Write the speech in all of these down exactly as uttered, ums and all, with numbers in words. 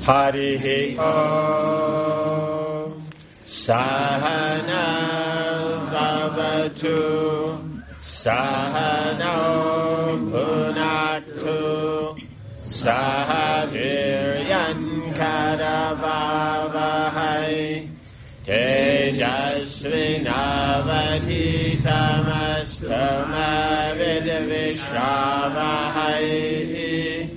Harihi Om. Sahana Bhavatu Sahano Bhunaktu Sahaviryan Karavavahai Tejasvinavadhitamastumavidvishavahai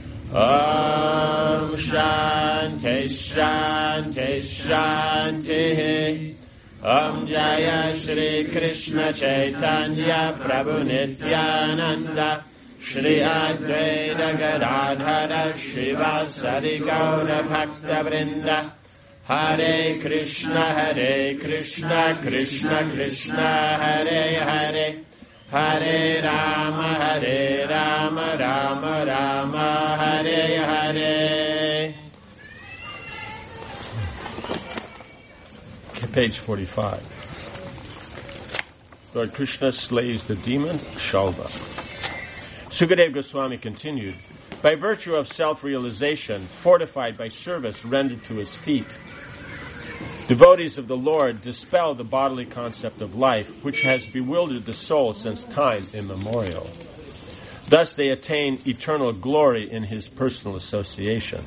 Om Shanti Shanti Shanti Om Jaya Shri Krishna Chaitanya Prabhu Nityananda Shri Advaita Gadadhara Shivasari Gaura Bhakta Vrinda Hare Krishna Hare Krishna Krishna Krishna Hare Hare Hare Rama Hare Rama Rama Rama Hare Hare. Page forty-five. Lord Krishna slays the demon Shalva. Sukadeva Goswami continued, by virtue of self-realization, fortified by service rendered to his feet, devotees of the Lord dispel the bodily concept of life, which has bewildered the soul since time immemorial. Thus they attain eternal glory in his personal association.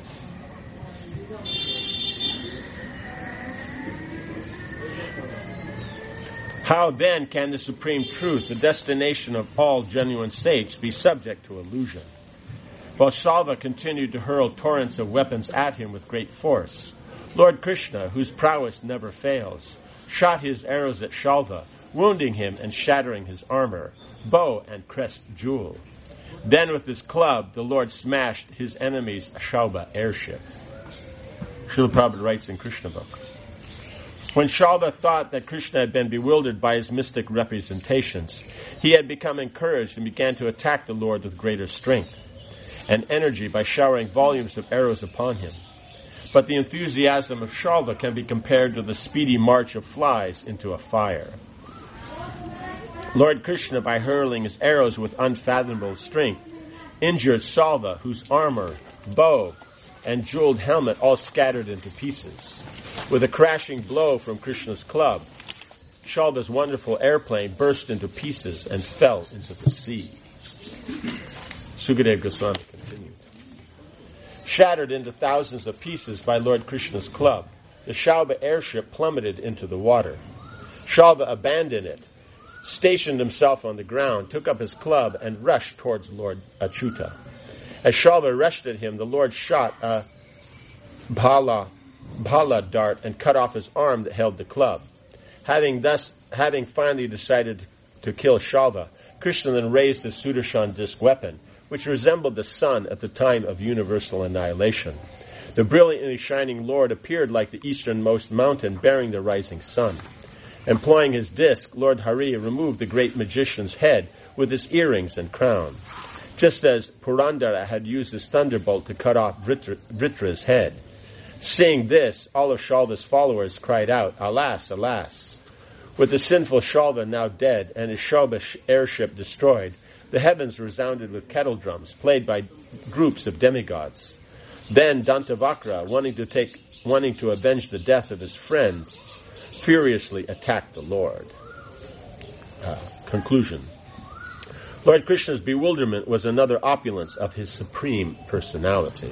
How then can the supreme truth, the destination of all genuine saints, be subject to illusion? While Shalva continued to hurl torrents of weapons at him with great force, Lord Krishna, whose prowess never fails, shot his arrows at Shalva, wounding him and shattering his armor, bow and crest jewel. Then with his club, the Lord smashed his enemy's Shalva airship. Srila Prabhupada writes in Krishna book, when Shalva thought that Krishna had been bewildered by his mystic representations, he had become encouraged and began to attack the Lord with greater strength and energy by showering volumes of arrows upon him. But the enthusiasm of Shalva can be compared to the speedy march of flies into a fire. Lord Krishna, by hurling his arrows with unfathomable strength, injured Shalva, whose armor, bow, and jeweled helmet all scattered into pieces. With a crashing blow from Krishna's club, Shalva's wonderful airplane burst into pieces and fell into the sea. Sukadeva Goswami continued. Shattered into thousands of pieces by Lord Krishna's club, the Shalva airship plummeted into the water. Shalva abandoned it, stationed himself on the ground, took up his club, and rushed towards Lord Achyuta. As Shalva rushed at him, the Lord shot a bhala, bhala dart and cut off his arm that held the club. Having thus, having finally decided to kill Shalva, Krishna then raised the Sudarshan disc weapon, which resembled the sun at the time of universal annihilation. The brilliantly shining Lord appeared like the easternmost mountain bearing the rising sun. Employing his disc, Lord Hari removed the great magician's head with his earrings and crown, just as Purandara had used his thunderbolt to cut off Vritra, Vritra's head. Seeing this, all of Shalva's followers cried out, "Alas, alas!" With the sinful Shalva now dead and his Shalva airship destroyed, the heavens resounded with kettle drums played by groups of demigods. Then Dantavakra, wanting to take, wanting to avenge the death of his friend, furiously attacked the Lord. Uh, conclusion. Lord Krishna's bewilderment was another opulence of his supreme personality.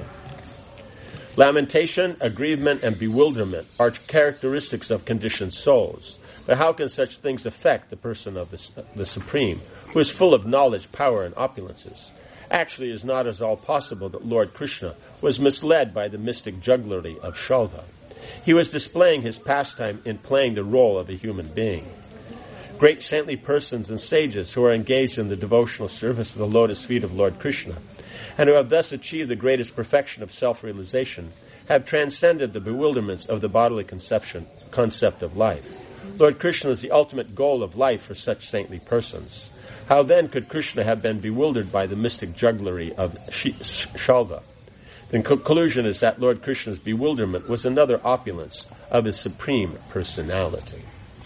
Lamentation, aggrievement, and bewilderment are characteristics of conditioned souls. But how can such things affect the person of the, the Supreme, who is full of knowledge, power, and opulences? Actually, it is not at all possible that Lord Krishna was misled by the mystic jugglery of Shalva. He was displaying his pastime in playing the role of a human being. Great saintly persons and sages who are engaged in the devotional service of the lotus feet of Lord Krishna, and who have thus achieved the greatest perfection of self-realization, have transcended the bewilderments of the bodily conception, concept of life. Lord Krishna is the ultimate goal of life for such saintly persons. How then could Krishna have been bewildered by the mystic jugglery of Shalva? The conclusion is that Lord Krishna's bewilderment was another opulence of his supreme personality.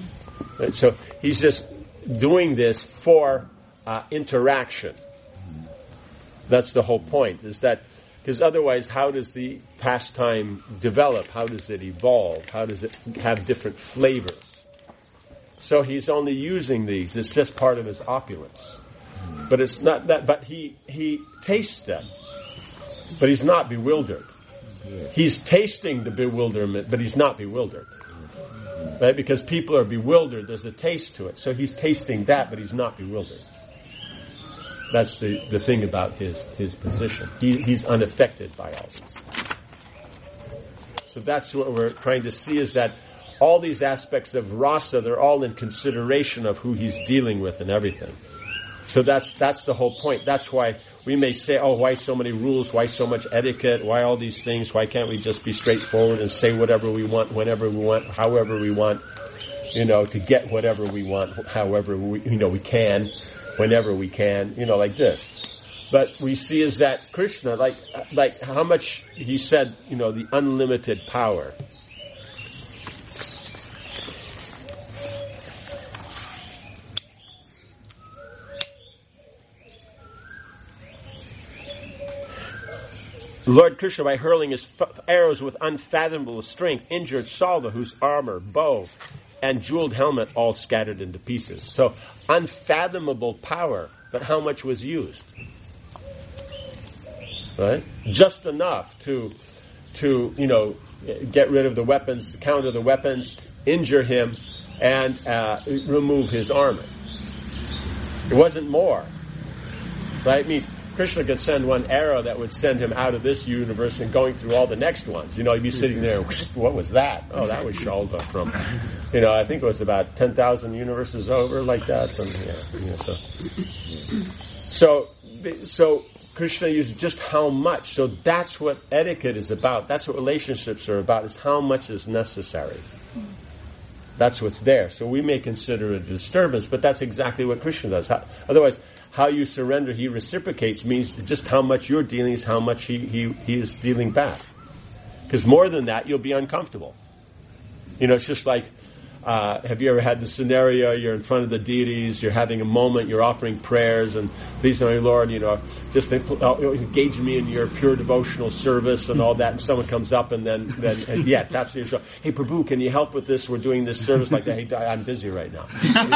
So he's just doing this for uh, interaction. That's the whole point, is that because otherwise, how does the pastime develop? How does it evolve? How does it have different flavors? So he's only using these. It's just part of his opulence. But it's not that. But he he tastes them. But he's not bewildered. He's tasting the bewilderment, but he's not bewildered. Right? Because people are bewildered. There's a taste to it. So he's tasting that, but he's not bewildered. That's the, the thing about his, his position. He, he's unaffected by all this. So that's what we're trying to see, is that all these aspects of rasa, they're all in consideration of who he's dealing with and everything. So that's that's the whole point. That's why we may say, oh, why so many rules? Why so much etiquette? Why all these things? Why can't we just be straightforward and say whatever we want, whenever we want, however we want, you know, to get whatever we want, however we, you know, we can, whenever we can, you know, like this. But we see is that Krishna, like, like how much he said, you know, the unlimited power. Lord Krishna, by hurling his f- arrows with unfathomable strength, injured Salva, whose armor, bow, and jeweled helmet all scattered into pieces. So, unfathomable power, but how much was used? Right? Just enough to, to you know, get rid of the weapons, counter the weapons, injure him, and uh, remove his armor. It wasn't more. Right? It means Krishna could send one arrow that would send him out of this universe and going through all the next ones. You know, he'd be sitting there, what was that? Oh, that was Shalva from, you know, I think it was about ten thousand universes over, like that. Something, yeah, you know, so. so, so Krishna uses just how much. So that's what etiquette is about. That's what relationships are about, is how much is necessary. That's what's there. So we may consider it a disturbance, but that's exactly what Krishna does. How, otherwise, how you surrender, he reciprocates, means just how much you're dealing is how much he, he, he is dealing back. Because more than that, you'll be uncomfortable. You know, it's just like, uh, have you ever had the scenario, you're in front of the deities, you're having a moment, you're offering prayers, and please, my Lord, you know, just engage me in your pure devotional service and all that, and someone comes up and then, then and yeah, taps you, so, hey, Prabhu, can you help with this? We're doing this service like that. Hey, I'm busy right now.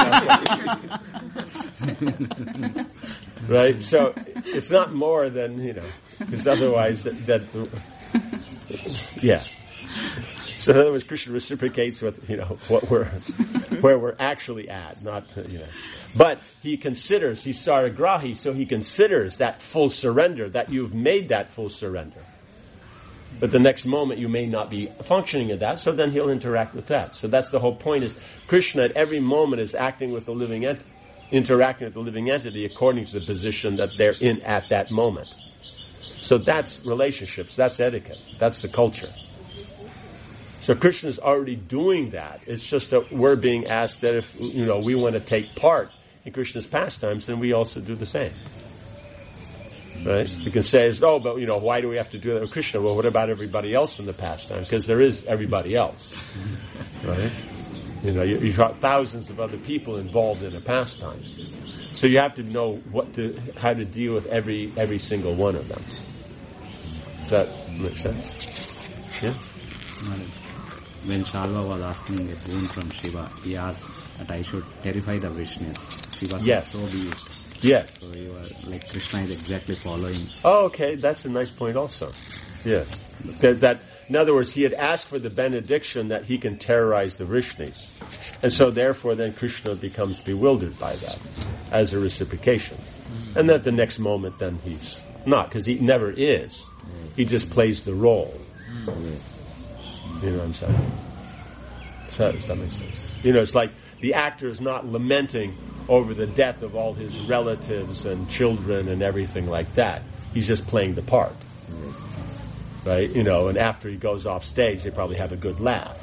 You know, right? So it's not more than, you know, because otherwise that, that yeah. So in other words, Krishna reciprocates with, you know, what we're, where we're actually at, not, you know. But he considers, he's saragrahi, so he considers that full surrender, that you've made that full surrender. But the next moment you may not be functioning at that, so then he'll interact with that. So that's the whole point, is Krishna at every moment is acting with the living entity, interacting with the living entity according to the position that they're in at that moment. So that's relationships, that's etiquette, that's the culture. So Krishna is already doing that. It's just that we're being asked that if, you know, we want to take part in Krishna's pastimes, then we also do the same. Right? You can say, oh, but, you know, why do we have to do that with Krishna? Well, what about everybody else in the pastime? Because there is everybody else. Right? You know, you, you've got thousands of other people involved in a pastime. So you have to know what to, how to deal with every, every single one of them. Does that make sense? Yeah? When Shalva was asking a boon from Shiva, he asked that I should terrify the Vishnus. Shiva said, yes. So be it. Yes. So you are, like, Krishna is exactly following. Oh, okay. That's a nice point also. Yes. Because that, in other words, he had asked for the benediction that he can terrorize the Vishnus. And so therefore then Krishna becomes bewildered by that as a reciprocation. Mm-hmm. And that the next moment then he's not, because he never is. Mm-hmm. He just plays the role. Mm-hmm. You know what I'm saying? So, does that make sense? You know, it's like the actor is not lamenting over the death of all his relatives and children and everything like that. He's just playing the part. Right? You know, and after he goes off stage, they probably have a good laugh.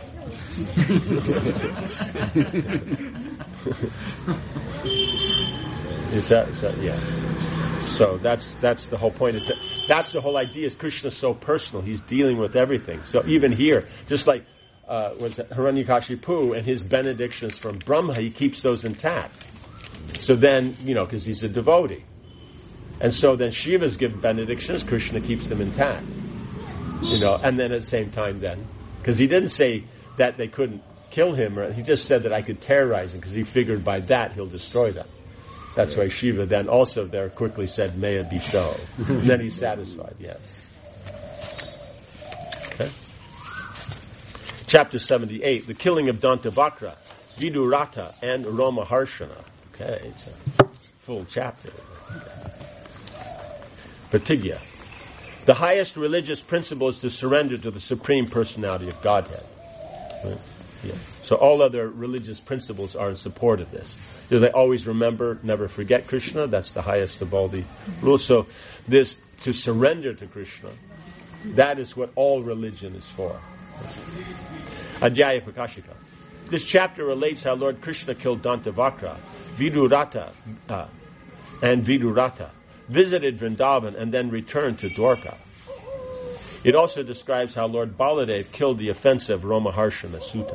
Is that, is that, yeah. So that's that's the whole point. Is that that's the whole idea. Is Krishna's so personal? He's dealing with everything. So even here, just like uh, was it Hiranyakashipu and his benedictions from Brahma, he keeps those intact. So then, you know, because he's a devotee, And so then Shiva's given benedictions, Krishna keeps them intact. You know, and then at the same time then, because he didn't say that they couldn't kill him, or he just said that I could terrorize him, because he figured by that he'll destroy them. That's why Shiva then also there quickly said, may it be so. And then he's satisfied, yes. Okay. Chapter seventy-eight, the killing of Dantavakra, Vidurata, and Romaharshana. Okay, it's a full chapter. Pratigya. The highest religious principle is to surrender to the Supreme Personality of Godhead. Right? Yeah. So all other religious principles are in support of this. Do they always remember, never forget Krishna? That's the highest of all the rules. So this, to surrender to Krishna, that is what all religion is for. Adhyaya Prakashika. This chapter relates how Lord Krishna killed Dantavakra, Vidurata, uh, and Vidurata, visited Vrindavan, and then returned to Dwarka. It also describes how Lord Baladev killed the offensive Romaharshana Sutta.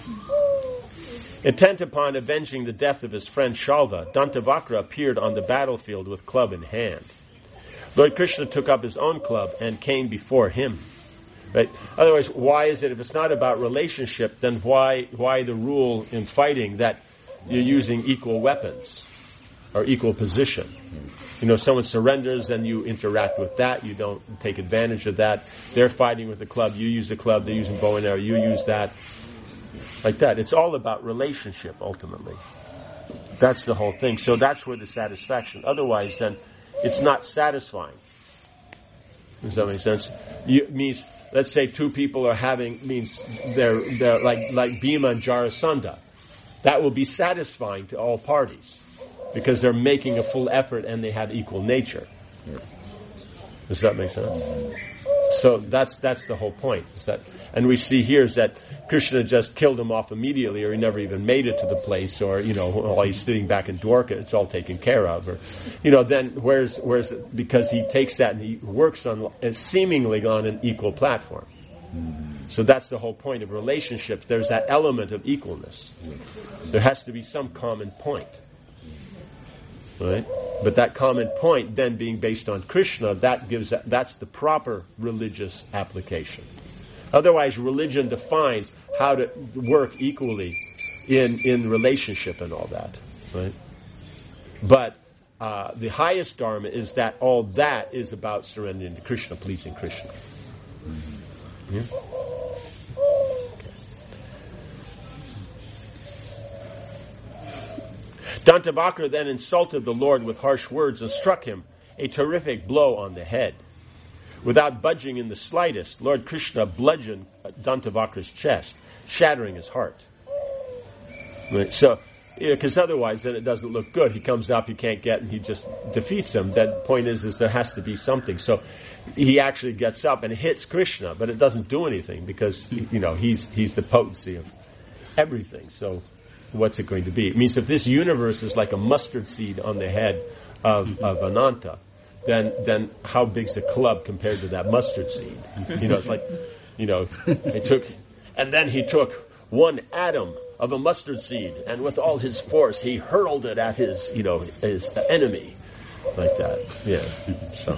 Intent upon avenging the death of his friend Shalva, Dantavakra appeared on the battlefield with club in hand. Lord Krishna took up his own club and came before him. Right? Otherwise, why is it, if it's not about relationship, then why why the rule in fighting that you're using equal weapons or equal position? You know, someone surrenders and you interact with that, you don't take advantage of that. They're fighting with a club, you use a club, they're using bow and arrow, you use that. Like that. It's all about relationship, ultimately. That's the whole thing. So that's where the satisfaction. Otherwise, then, it's not satisfying. Does that make sense? You, means, let's say two people are having, means they're, they're like, like Bhima and Jarasandha. That will be satisfying to all parties, because they're making a full effort and they have equal nature. Does that make sense? So that's that's the whole point. Is that, and we see here is that Krishna just killed him off immediately, or he never even made it to the place, or you know, while he's sitting back in Dwarka, it's all taken care of, or you know, then where's where's it? Because he takes that and he works on seemingly on an equal platform. So that's the whole point of relationships. There's that element of equalness. There has to be some common point. Right? But that common point then being based on Krishna, that gives that's the proper religious application. Otherwise, religion defines how to work equally in, in relationship and all that. Right? But uh, the highest dharma is that all that is about surrendering to Krishna, pleasing Krishna. Yeah? Dantavakra then insulted the Lord with harsh words and struck him a terrific blow on the head. Without budging in the slightest, Lord Krishna bludgeoned Dantavakra's chest, shattering his heart. Right? So, because otherwise then it doesn't look good. He comes up, he can't get, and he just defeats him. The point is, is there has to be something. So he actually gets up and hits Krishna, but it doesn't do anything because, you know, he's he's the potency of everything. So what's it going to be? It means if this universe is like a mustard seed on the head of, of Ananta, then then how big's a club compared to that mustard seed? You know, it's like, you know, he took, and then he took one atom of a mustard seed, and with all his force, he hurled it at his, you know, his enemy, like that. Yeah. So.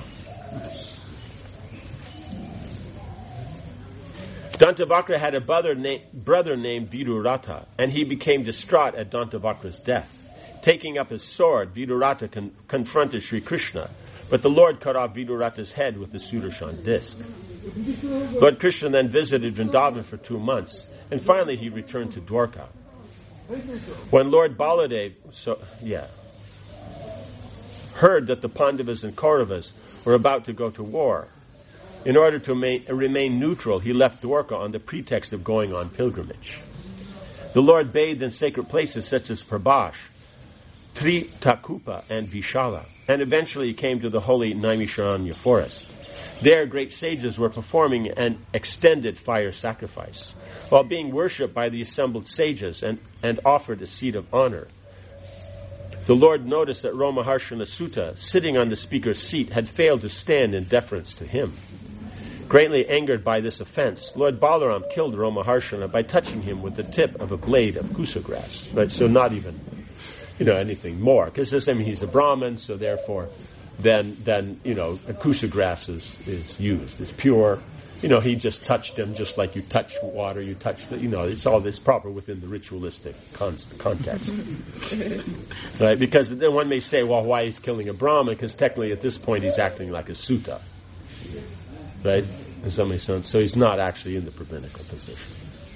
Dantavakra had a brother, na- brother named Vidurata, and he became distraught at Dantavakra's death. Taking up his sword, Vidurata con- confronted Sri Krishna, but the Lord cut off Vidurata's head with the Sudarshan disc. Lord Krishna then visited Vrindavan for two months, and finally he returned to Dwarka. When Lord Baladev so, yeah, heard that the Pandavas and Kauravas were about to go to war, in order to ma- remain neutral, he left Dwarka on the pretext of going on pilgrimage. The Lord bathed in sacred places such as Prabhash, Tritakupa, and Vishala, and eventually he came to the holy Naimisharanya forest. There, great sages were performing an extended fire sacrifice, while being worshipped by the assembled sages and, and offered a seat of honor. The Lord noticed that Romaharshana Sutta, sitting on the speaker's seat, had failed to stand in deference to him. Greatly angered by this offense, Lord Balaram killed Romaharshana by touching him with the tip of a blade of kusa grass. Right? So not even, you know, anything more. Because I mean, he's a Brahmin, so therefore, then then you know akusa grass is, is used. It's pure. You know, he just touched him just like you touch water. You touch the. You know, it's all this proper within the ritualistic con- context, right? Because then one may say, well, why he's killing a Brahmin? Because technically, at this point, he's acting like a sutta, right? Does that make sense? So he's not actually in the Brahminical position.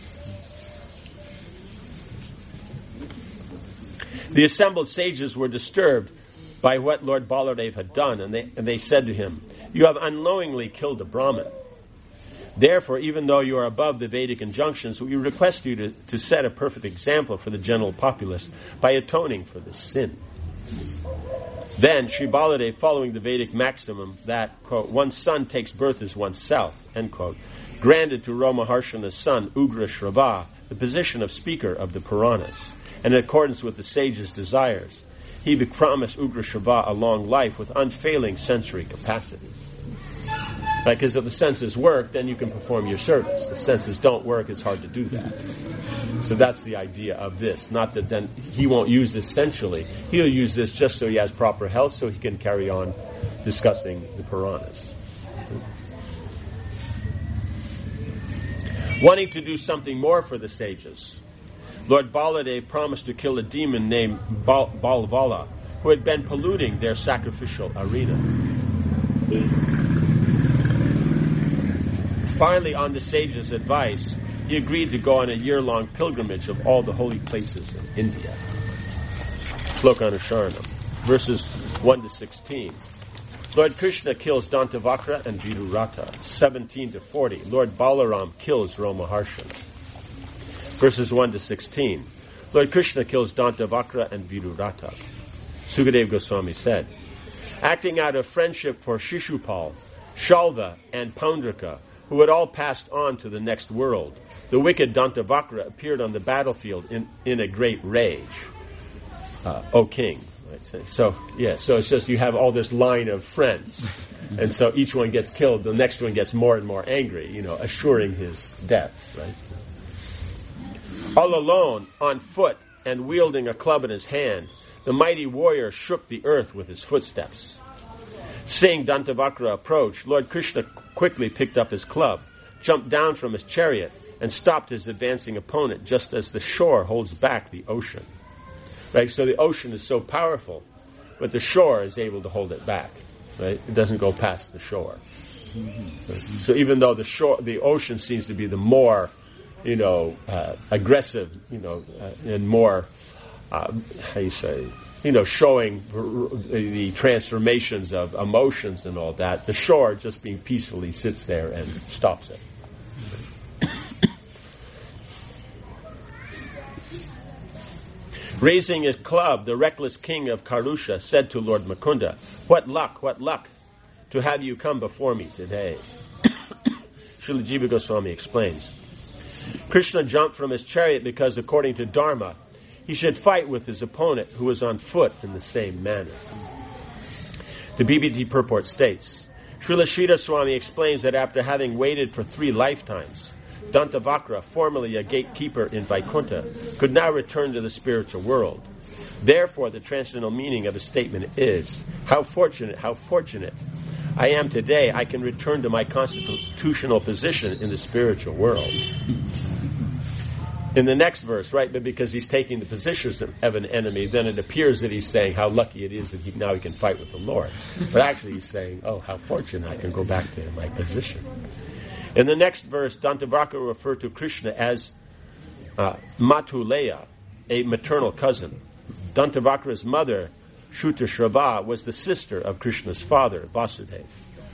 The assembled sages were disturbed by what Lord Baladev had done, and they, and they said to him, "You have unknowingly killed a Brahmin. Therefore, even though you are above the Vedic injunctions, we request you to, to set a perfect example for the general populace by atoning for this sin." Then, Sri Baladev, following the Vedic maximum that, quote, "one's son takes birth as one's self," end quote, granted to Romaharshana's son, Ugra Shrava, the position of speaker of the Puranas. And in accordance with the sage's desires, he promised Ugra Shrava a long life with unfailing sensory capacity. Right? Because if the senses work, then you can perform your service. If senses don't work, it's hard to do that. So that's the idea of this. Not that then he won't use this sensually. He'll use this just so he has proper health, so he can carry on discussing the Puranas. Wanting to do something more for the sages, Lord Baladev promised to kill a demon named Bal- Balvala, who had been polluting their sacrificial arena. Finally, on the sage's advice, he agreed to go on a year-long pilgrimage of all the holy places in India. Slokanusaranam, verses one to sixteen. Lord Krishna kills Dantavakra and Vidurata. seventeen to forty. Lord Balaram kills Romaharshana. Verses one to sixteen. Lord Krishna kills Dantavakra and Vidurata. Sukadeva Goswami said, acting out of friendship for Shishupal, Shalva, and Poundraka, who had all passed on to the next world, the wicked Dantavakra appeared on the battlefield in, in a great rage. Uh, O king. Right? So, yeah, so it's just you have all this line of friends. And so each one gets killed, the next one gets more and more angry, you know, assuring his death, right? All alone, on foot, and wielding a club in his hand, the mighty warrior shook the earth with his footsteps. Seeing Dantavakra approach, Lord Krishna quickly picked up his club, jumped down from his chariot, and stopped his advancing opponent just as the shore holds back the ocean. Right? So the ocean is so powerful, but the shore is able to hold it back. Right? It doesn't go past the shore. Mm-hmm. So even though the shore, the ocean seems to be the more, you know, uh, aggressive, you know, uh, and more, uh, how you say, you know, showing the transformations of emotions and all that, the shore just being peacefully sits there and stops it. Raising his club, the reckless king of Karusha said to Lord Mukunda, "What luck, what luck to have you come before me today." Srila Jiva Goswami explains, Krishna jumped from his chariot because, according to Dharma, he should fight with his opponent who was on foot in the same manner. The B B T purport states, Srila Sridhar Swami explains that after having waited for three lifetimes, Dantavakra, formerly a gatekeeper in Vaikuntha, could now return to the spiritual world. Therefore, the transcendental meaning of the statement is, how fortunate, how fortunate I am today, I can return to my constitutional position in the spiritual world. In the next verse, right, but because he's taking the positions of an enemy, then it appears that he's saying how lucky it is that he, now he can fight with the Lord. But actually he's saying, oh, how fortunate I can go back to my position. In the next verse, Dantavakra referred to Krishna as uh, Matuleya, a maternal cousin. Dantavakra's mother, Shrutashrava, was the sister of Krishna's father, Vasudeva.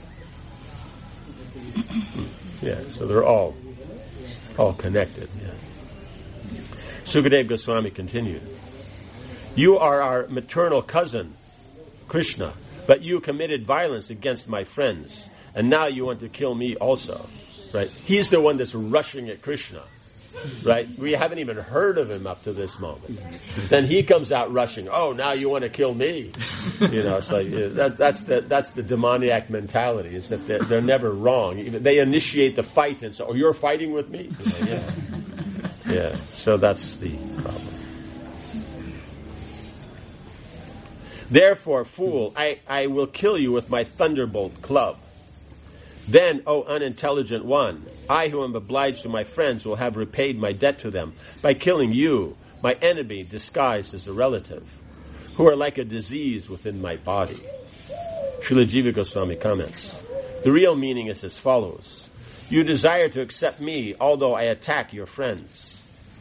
Yeah, so they're all all connected. Yeah. Sukadeva Goswami continued, you are our maternal cousin, Krishna, but you committed violence against my friends, and now you want to kill me also. Right? He's the one that's rushing at Krishna. Right? We haven't even heard of him up to this moment. Then he comes out rushing. Oh, now you want to kill me? You know, it's like that, that's the that's the demoniac mentality. Is that they're, they're never wrong. Even they initiate the fight and say, "Oh, you're fighting with me?" You know, yeah, yeah. So that's the problem. Therefore, fool, I, I will kill you with my thunderbolt club. Then, O unintelligent one, I who am obliged to my friends will have repaid my debt to them by killing you, my enemy disguised as a relative, who are like a disease within my body. Srila Jiva Goswami comments, the real meaning is as follows. You desire to accept me, although I attack your friends.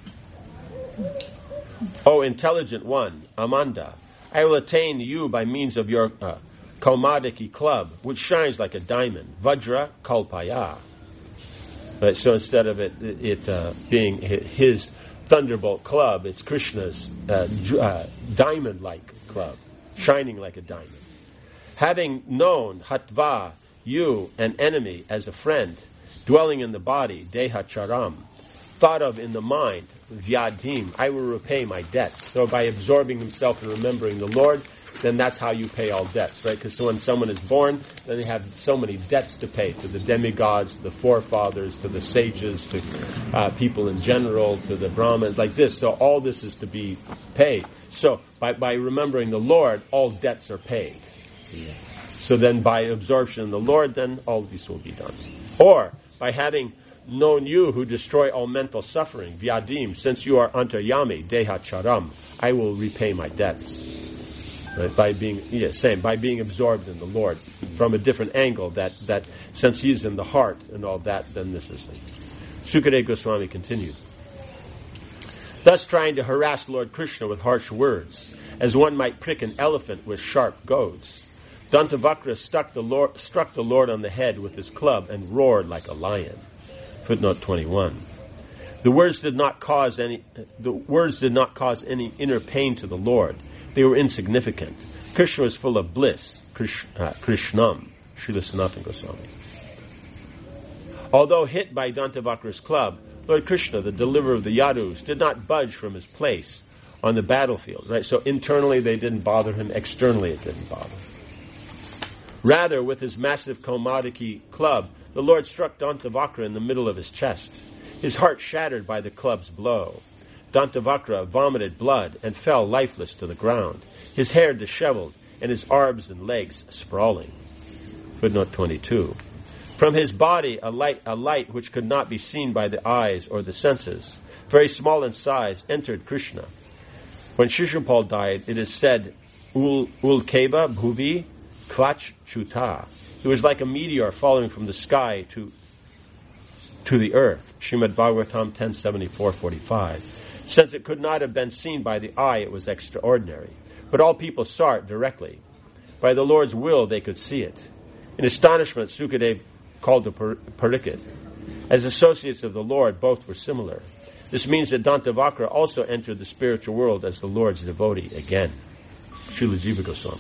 O intelligent one, Amanda, I will attain you by means of your uh, Kaumadiki club, which shines like a diamond. Vajra Kalpaya. Right, so instead of it, it uh, being his thunderbolt club, it's Krishna's uh, uh, diamond-like club, shining like a diamond. Having known Hatva, you, an enemy, as a friend, dwelling in the body, Deha Charam, thought of in the mind, Vyadim, I will repay my debts. So by absorbing himself and remembering the Lord, then that's how you pay all debts, right? Because when someone is born, then they have so many debts to pay to the demigods, to the forefathers, to the sages, to uh, people in general, to the Brahmins, like this. So all this is to be paid. So by, by remembering the Lord, all debts are paid. Yeah. So then by absorption in the Lord, then all of these will be done. Or by having known you who destroy all mental suffering, Vyadim, since you are Antaryami, Deha Charam, I will repay my debts. Right? By being, yeah, same, by being absorbed in the Lord from a different angle, that, that since He's in the heart and all that, then this is it. Sukadeva Goswami continued. Thus trying to harass Lord Krishna with harsh words, as one might prick an elephant with sharp goads, Dantavakra struck the Lord, struck the Lord on the head with his club and roared like a lion. Footnote twenty-one. The words did not cause any. The words did not cause any inner pain to the Lord. They were insignificant. Krishna was full of bliss. Krish, uh, Krishnam, Srila Sanatana Goswami. Although hit by Dantavakra's club, Lord Krishna, the deliverer of the Yadus, did not budge from his place on the battlefield. Right. So internally they didn't bother him. Externally it didn't bother him. Rather, with his massive Kaumadiki club, the Lord struck Dantavakra in the middle of his chest, his heart shattered by the club's blow. Dantavakra vomited blood and fell lifeless to the ground, his hair disheveled and his arms and legs sprawling. Footnote twenty-two. From his body a light, a light which could not be seen by the eyes or the senses, very small in size, entered Krishna. When Shishupal died, it is said, Ul Ulkeva Bhuvi Kvach Chuta. It was like a meteor falling from the sky to to the earth. Srimad Bhagavatam ten seventy-four forty-five. Since it could not have been seen by the eye, it was extraordinary. But all people saw it directly. By the Lord's will, they could see it. In astonishment, Sukadev called to Parikshit. As associates of the Lord, both were similar. This means that Dantavakra also entered the spiritual world as the Lord's devotee again. Srila Jiva Goswami.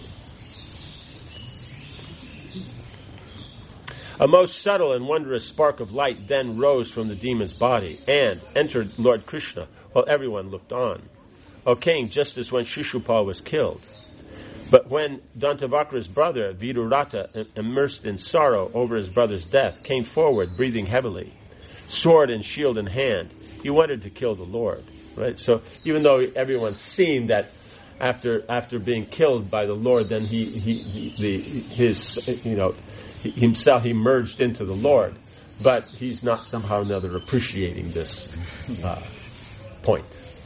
A most subtle and wondrous spark of light then rose from the demon's body and entered Lord Krishna while everyone looked on. O king, just as when Shishupal was killed. But when Dantavakra's brother, Vidurata, immersed in sorrow over his brother's death, came forward breathing heavily, sword and shield in hand, he wanted to kill the Lord. Right? So even though everyone's seen that after after being killed by the Lord, then he, he, he the, his, you know, himself, he merged into the Lord, but he's not somehow or another appreciating this uh, point.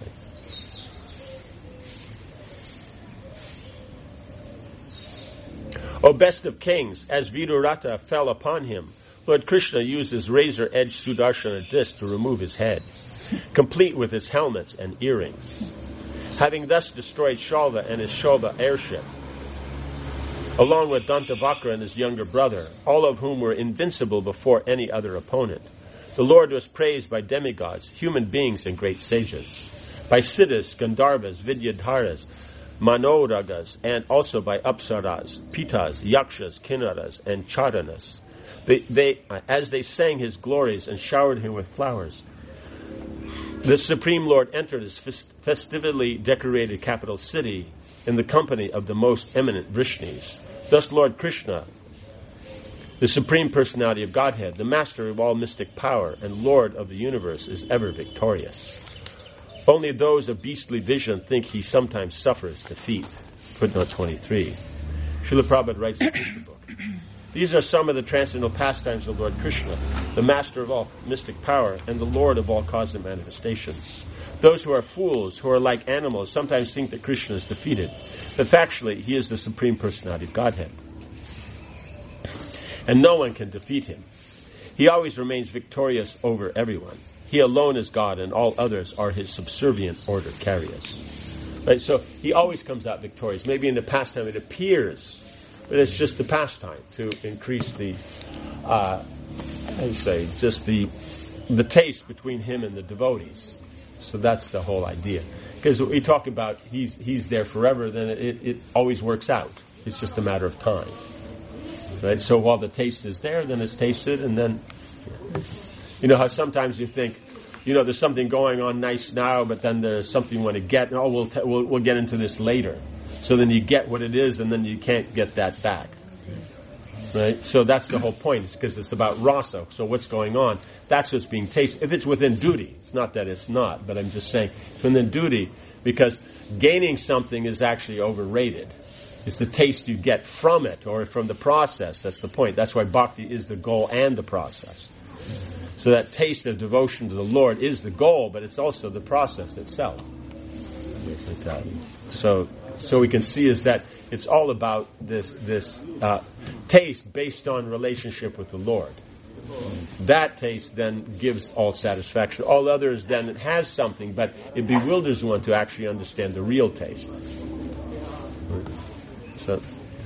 O best of kings, as Vidurata fell upon him, Lord Krishna used his razor-edged Sudarshana disc to remove his head, complete with his helmets and earrings. Having thus destroyed Shalva and his Shobha airship, along with Dantavakra and his younger brother, all of whom were invincible before any other opponent, the Lord was praised by demigods, human beings, and great sages, by Siddhas, Gandharvas, Vidyadharas, Manoragas, and also by Apsaras, Pitas, Yakshas, Kinnaras, and Charanas. They, they, as they sang his glories and showered him with flowers, the Supreme Lord entered his fest- festively decorated capital city in the company of the most eminent Vrishnis. Thus Lord Krishna, the Supreme Personality of Godhead, the Master of all mystic power and Lord of the universe, is ever victorious. Only those of beastly vision think he sometimes suffers defeat. Footnote twenty-three. Srila Prabhupada writes in the book, these are some of the transcendental pastimes of Lord Krishna, the master of all mystic power and the lord of all cosmic manifestations. Those who are fools, who are like animals, sometimes think that Krishna is defeated, but factually he is the Supreme Personality of Godhead. And no one can defeat him. He always remains victorious over everyone. He alone is God, and all others are his subservient order carriers. Right? So he always comes out victorious. Maybe in the pastime it appears, but it's just the pastime to increase the, uh, how do you say, just the the taste between him and the devotees. So that's the whole idea. Because we talk about he's he's there forever, then it, it always works out. It's just a matter of time. Right? So while the taste is there, then it's tasted, and then, you know how sometimes you think, you know, there's something going on nice now, but then there's something you want to get, and oh, we'll, t- we'll we'll get into this later. So then you get what it is, and then you can't get that back. Right? So that's the whole point. It's because it's about rasa. So what's going on? That's what's being tasted. If it's within duty, it's not that it's not, but I'm just saying it's within duty, because gaining something is actually overrated. It's the taste you get from it or from the process. That's the point. That's why bhakti is the goal and the process. So that taste of devotion to the Lord is the goal, but it's also the process itself. So, so we can see is that it's all about this this uh, taste based on relationship with the Lord. That taste then gives all satisfaction. All others then it has something, but it bewilders one to actually understand the real taste. So,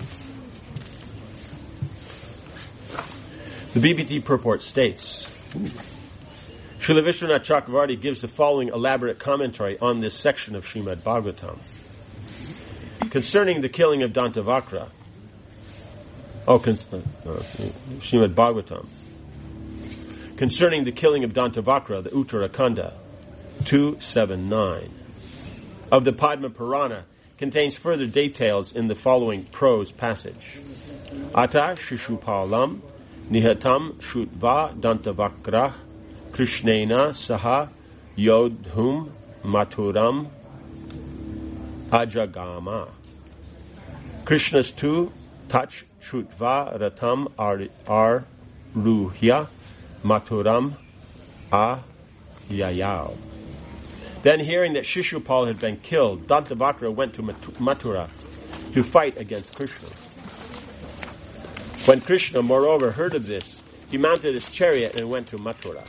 the B B T purport states, Srila Vishwanath Chakravarti gives the following elaborate commentary on this section of Srimad Bhagavatam. Concerning the killing of Dantavakra, oh, cons- uh, Srimad Bhagavatam, concerning the killing of Dantavakra, the Uttarakanda, two seventy-nine, of the Padma Purana, contains further details in the following prose passage. Ata Shishupalam Nihatam Shutva Dantavakra Krishnena Saha Yodhum Maturam Ajagama. Krishna's two touch Shutva Ratam Ar Ruhya Maturam Ayayao. Then, hearing that Shishupal had been killed, Dantavakra went to Mathura to fight against Krishna. When Krishna, moreover, heard of this, he mounted his chariot and went to Mathura.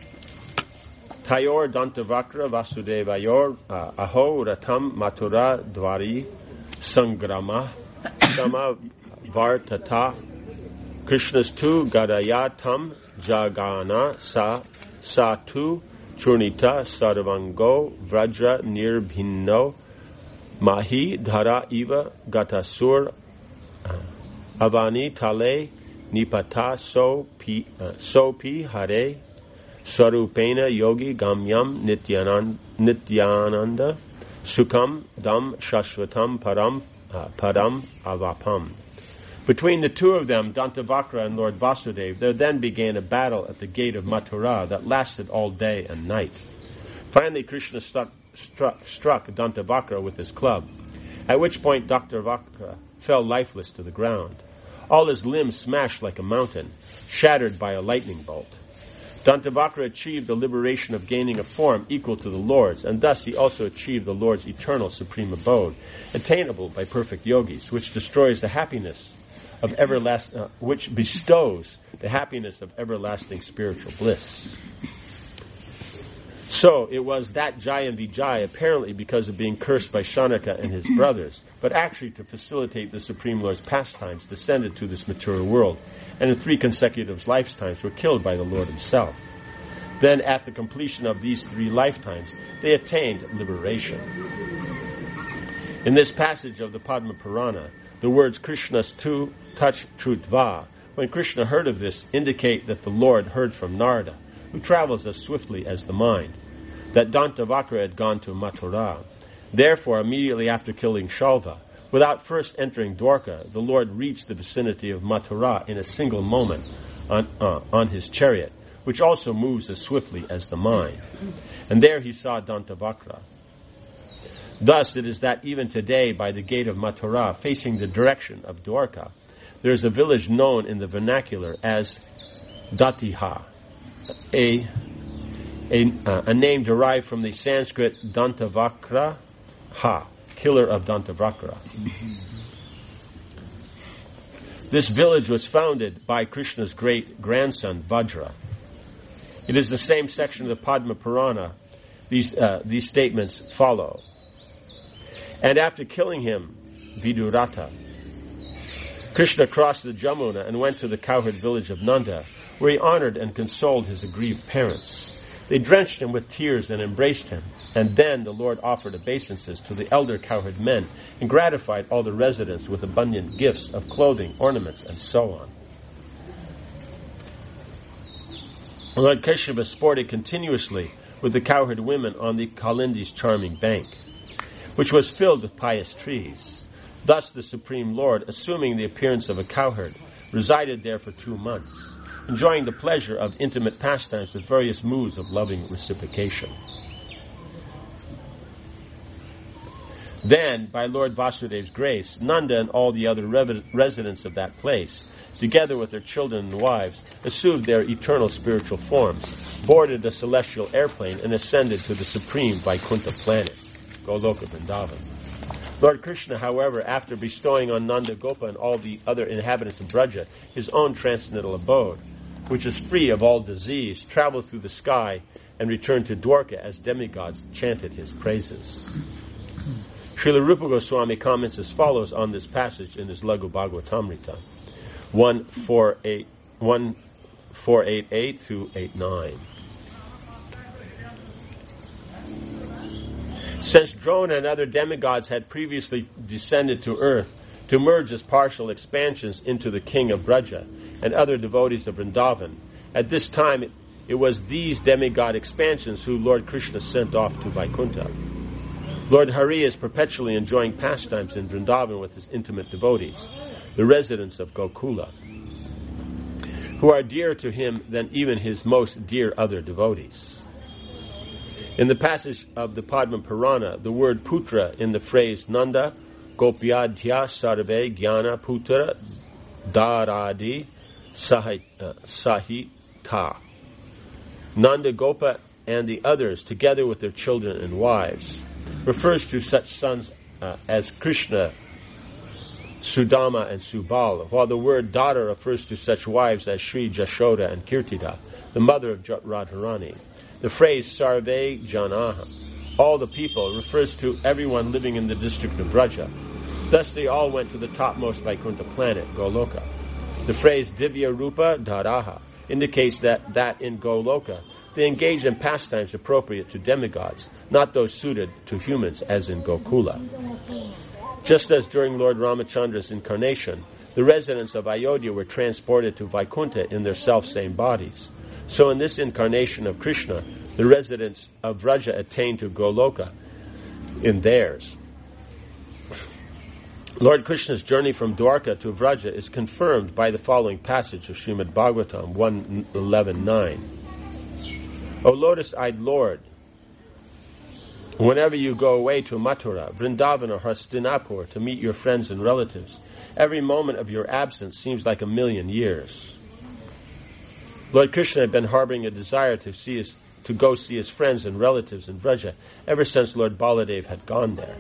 Tayor Dantavakra Vasudevayor uh, Aho Ratam Mathura Dwari Sangrama Sama Vartata. Krishna's two Gadayatam Jagana Sa Satu Churnita Sarvango Vrajra Nirbhinno Mahi Dhara Iva Gatasur Avani Tale Nipata So Pi So Pi Hare Sarupena Yogi Gamyam Nityanand, Nityananda Sukham Dam Shashvatam Param uh, Param Avapam. Between the two of them, Dantavakra and Lord Vasudeva, there then began a battle at the gate of Mathura that lasted all day and night. Finally, Krishna struck, struck, struck Dantavakra with his club, at which point Dantavakra fell lifeless to the ground, all his limbs smashed like a mountain, shattered by a lightning bolt. Dantavakra achieved the liberation of gaining a form equal to the Lord's, and thus he also achieved the Lord's eternal supreme abode, attainable by perfect yogis, which destroys the happiness of everlasting, uh, which bestows the happiness of everlasting spiritual bliss. So it was that Jaya and Vijay, apparently because of being cursed by Shanaka and his brothers, but actually to facilitate the Supreme Lord's pastimes, descended to this material world, and in three consecutive lifetimes were killed by the Lord himself. Then, at the completion of these three lifetimes, they attained liberation. In this passage of the Padma Purana, the words Krishna's two touch Trutva, when Krishna heard of this, indicate that the Lord heard from Narada, who travels as swiftly as the mind, that Dantavakra had gone to Mathura. Therefore, immediately after killing Shalva, without first entering Dwarka, the Lord reached the vicinity of Mathura in a single moment on, uh, on his chariot, which also moves as swiftly as the mind. And there he saw Dantavakra. Thus it is that even today by the gate of Mathura, facing the direction of Dwarka, there is a village known in the vernacular as Datiha, a, a, uh, a name derived from the Sanskrit Dantavakra Ha, killer of Dantavakra. This village was founded by Krishna's great-grandson, Vajra. It is the same section of the Padma Purana. These, uh, these statements follow. And after killing him, Vidurata, Krishna crossed the Jamuna and went to the cowherd village of Nanda, where he honored and consoled his aggrieved parents. They drenched him with tears and embraced him. And then the Lord offered obeisances to the elder cowherd men and gratified all the residents with abundant gifts of clothing, ornaments, and so on. Lord Keshava sported continuously with the cowherd women on the Kalindi's charming bank, which was filled with pious trees. Thus the Supreme Lord, assuming the appearance of a cowherd, resided there for two months, enjoying the pleasure of intimate pastimes with various moods of loving reciprocation. Then, by Lord Vasudev's grace, Nanda and all the other rev- residents of that place, together with their children and wives, assumed their eternal spiritual forms, boarded a celestial airplane, and ascended to the supreme Vaikuntha planet, Goloka Vrindavan. Lord Krishna, however, after bestowing on Nanda Gopa and all the other inhabitants of Braja his own transcendental abode, which is free of all disease, traveled through the sky and returned to Dwarka as demigods chanted his praises. Srila Rupa Goswami comments as follows on this passage in his Laghu Bhagavatamrita, one four eight eight through eighty-nine. Since Drona and other demigods had previously descended to earth to merge as partial expansions into the king of Braja and other devotees of Vrindavan, at this time it, it was these demigod expansions who Lord Krishna sent off to Vaikuntha. Lord Hari is perpetually enjoying pastimes in Vrindavan with his intimate devotees, the residents of Gokula, who are dearer to him than even his most dear other devotees. In the passage of the Padma Purana, the word putra in the phrase Nanda Gopyadhya Sarve Jnana Putra Daradi Sahita. Nanda Gopa and the others, together with their children and wives, refers to such sons uh, as Krishna, Sudama, and Subal, while the word daughter refers to such wives as Sri Jashoda and Kirtida, the mother of Radharani. The phrase Sarve Janaha, all the people, refers to everyone living in the district of Braja. Thus they all went to the topmost Vaikuntha planet, Goloka. The phrase Divya Rupa Daraha indicates that, that in Goloka they engage in pastimes appropriate to demigods, not those suited to humans as in Gokula. Just as during Lord Ramachandra's incarnation, the residents of Ayodhya were transported to Vaikuntha in their self-same bodies, so in this incarnation of Krishna, the residents of Vraja attained to Goloka in theirs. Lord Krishna's journey from Dwarka to Vraja is confirmed by the following passage of Srimad Bhagavatam one eleven nine. O lotus-eyed Lord, whenever you go away to Mathura, Vrindavan, or Hastinapur to meet your friends and relatives, every moment of your absence seems like a million years. Lord Krishna had been harboring a desire to see his, to go see his friends and relatives in Vraja ever since Lord Baladev had gone there.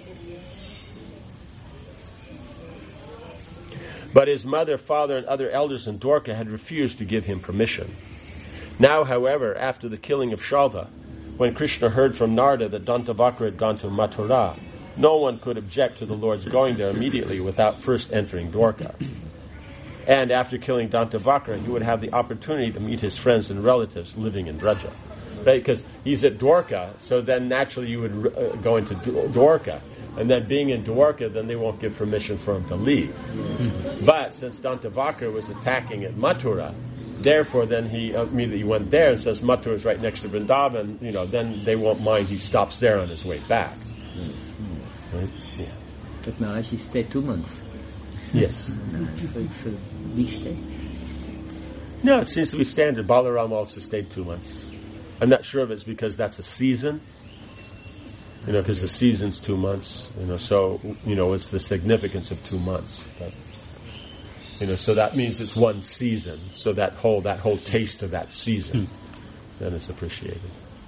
But his mother, father, and other elders in Dwarka had refused to give him permission. Now, however, after the killing of Shalva, when Krishna heard from Narada that Dantavakra had gone to Mathura, no one could object to the Lord's going there immediately without first entering Dwarka. And after killing Dantavakra, he would have the opportunity to meet his friends and relatives living in Braja. Right? Because he's at Dwarka, so then naturally you would uh, go into Dwarka. And then being in Dwarka, then they won't give permission for him to leave. But since Dantavakra was attacking at Mathura, therefore then he immediately went there and says Mathura is right next to Vrindavan, you know, then they won't mind he stops there on his way back. Mm-hmm. Right? Yeah. But now she stayed two months. Yes. So it's a big stay. No, it seems to be standard. Balaram also stayed two months. I'm not sure if it's because that's a season. You know, because the season's two months. You know, so you know it's the significance of two months. But, you know, so that means it's one season. So that whole that whole taste of that season, then is appreciated.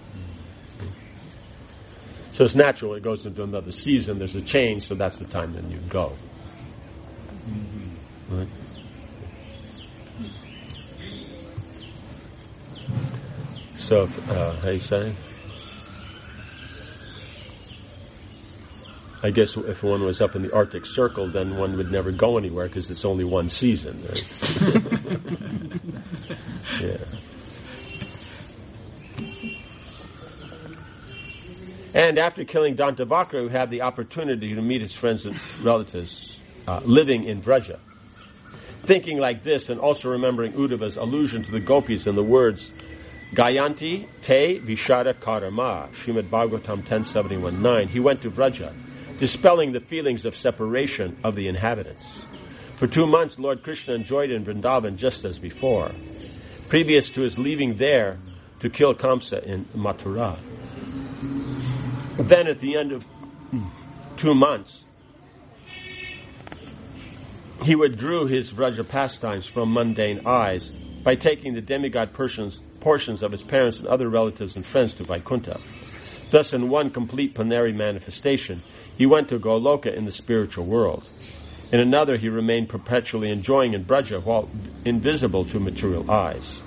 So it's natural. It goes into another season. There's a change. So that's the time then you go. Right? So, uh, how you say? I guess if one was up in the Arctic Circle, then one would never go anywhere because it's only one season. Right? Yeah. And after killing Dantavakra, who had the opportunity to meet his friends and relatives uh, living in Vraja. Thinking like this, and also remembering Uddhava's allusion to the gopis and the words Gayanti te vishada karama, Srimad Bhagavatam ten seventy-one nine, he went to Vraja, dispelling the feelings of separation of the inhabitants. For two months, Lord Krishna enjoyed in Vrindavan just as before, previous to his leaving there to kill Kamsa in Mathura. Then at the end of two months, he withdrew his Vraja pastimes from mundane eyes by taking the demigod portions, portions of his parents and other relatives and friends to Vaikuntha. Thus, in one complete plenary manifestation, he went to Goloka in the spiritual world. In another, he remained perpetually enjoying in Vraja while invisible to material eyes.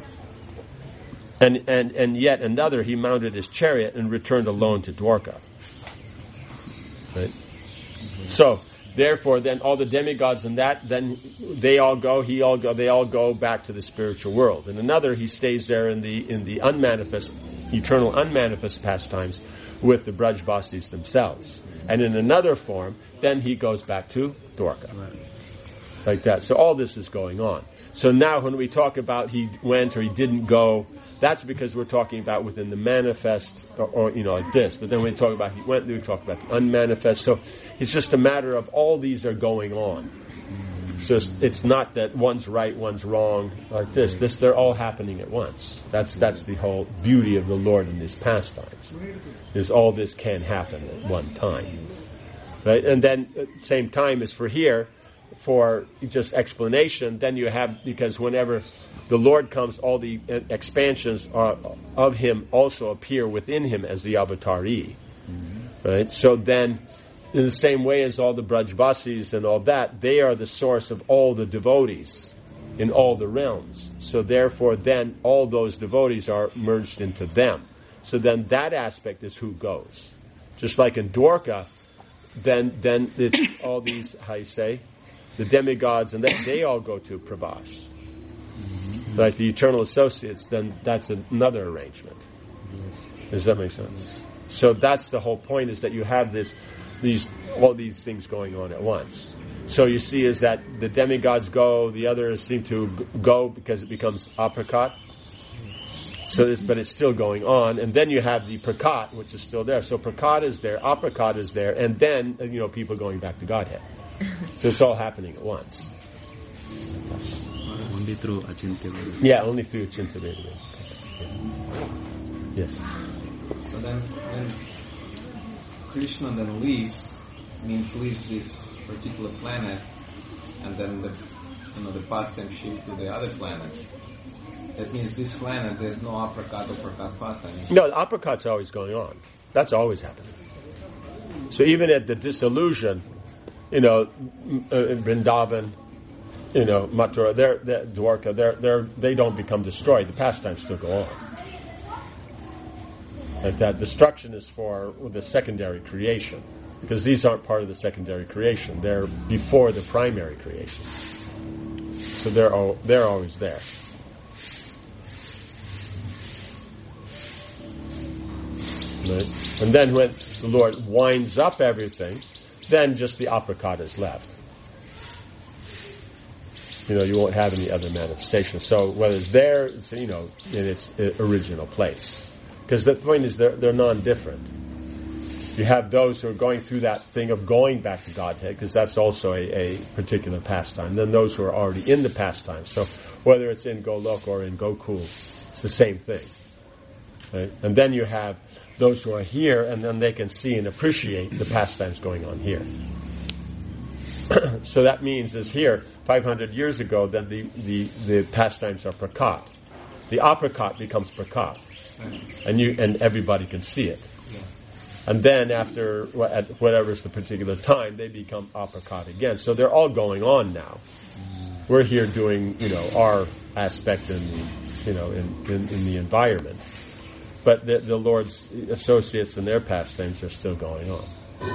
And, and, and yet another, he mounted his chariot and returned alone to Dwarka. Right? So, therefore, then all the demigods and that, then they all go, he all go, they all go back to the spiritual world. In another, he stays there in the in the unmanifest, eternal unmanifest pastimes with the Brajbasis themselves. And in another form, then he goes back to Dwarka. Right. Like that. So all this is going on. So now when we talk about he went or he didn't go, that's because we're talking about within the manifest, or, or you know, like this. But then when we talk about he went, we talk about the unmanifest. So it's just a matter of all these are going on. So it's, it's not that one's right, one's wrong, like this. This they're all happening at once. That's that's the whole beauty of the Lord in these pastimes. Is all this can happen at one time, right? And then at the same time as for here, for just explanation, then you have, because whenever the Lord comes, all the expansions are, of Him also appear within Him as the avatari. Mm-hmm. Right? So then, in the same way as all the Brajbasis and all that, they are the source of all the devotees in all the realms. So therefore, then, all those devotees are merged into them. So then that aspect is who goes. Just like in Dwarka, then then it's all these, how you say, the demigods, and they, they all go to Prabhas. Mm-hmm. Like the eternal associates, then that's another arrangement. Yes. Does that make sense? So that's the whole point, is that you have this, these, all these things going on at once. So you see is that the demigods go, the others seem to go because it becomes aprakat. So this, but it's still going on, and then you have the prakat, which is still there. So prakat is there, aprakat is there, and then, you know, people going back to Godhead. So it's all happening at once. Only through Achintya Vedana. Yeah, only through Achintya Vedana. Yes. So then, when Krishna then leaves, means leaves this particular planet, and then the you know the pastime shift to the other planet. That means this planet, there's no aprakat or prakat pastime. No, the aprakat's always going on. That's always happening. So even at the dissolution, you know, in Vrindavan, you know, Mathura, they're, they're, Dwarka, they're, they're, they don't become destroyed. The pastimes still go on. Like that, destruction is for the secondary creation, because these aren't part of the secondary creation. They're before the primary creation. So they're all, they're always there. Right? And then when the Lord winds up everything, then just the aprakat is left. You know, you won't have any other manifestation. So whether it's there, it's, you know, in its original place. Because the point is they're, they're non-different. You have those who are going through that thing of going back to Godhead, because that's also a, a particular pastime. Then those who are already in the pastime. So whether it's in Golok or in Gokul, it's the same thing. Right? And then you have those who are here, and then they can see and appreciate the pastimes going on here. So that means is here, five hundred years ago, then the, the, the pastimes are prakat. The aprakat becomes prakat. And you and everybody can see it. Yeah. And then after, at whatever is the particular time, they become aprakat again. So they're all going on now. We're here doing, you know, our aspect in the, you know, in, in, in the environment. But the, the Lord's associates and their pastimes are still going on.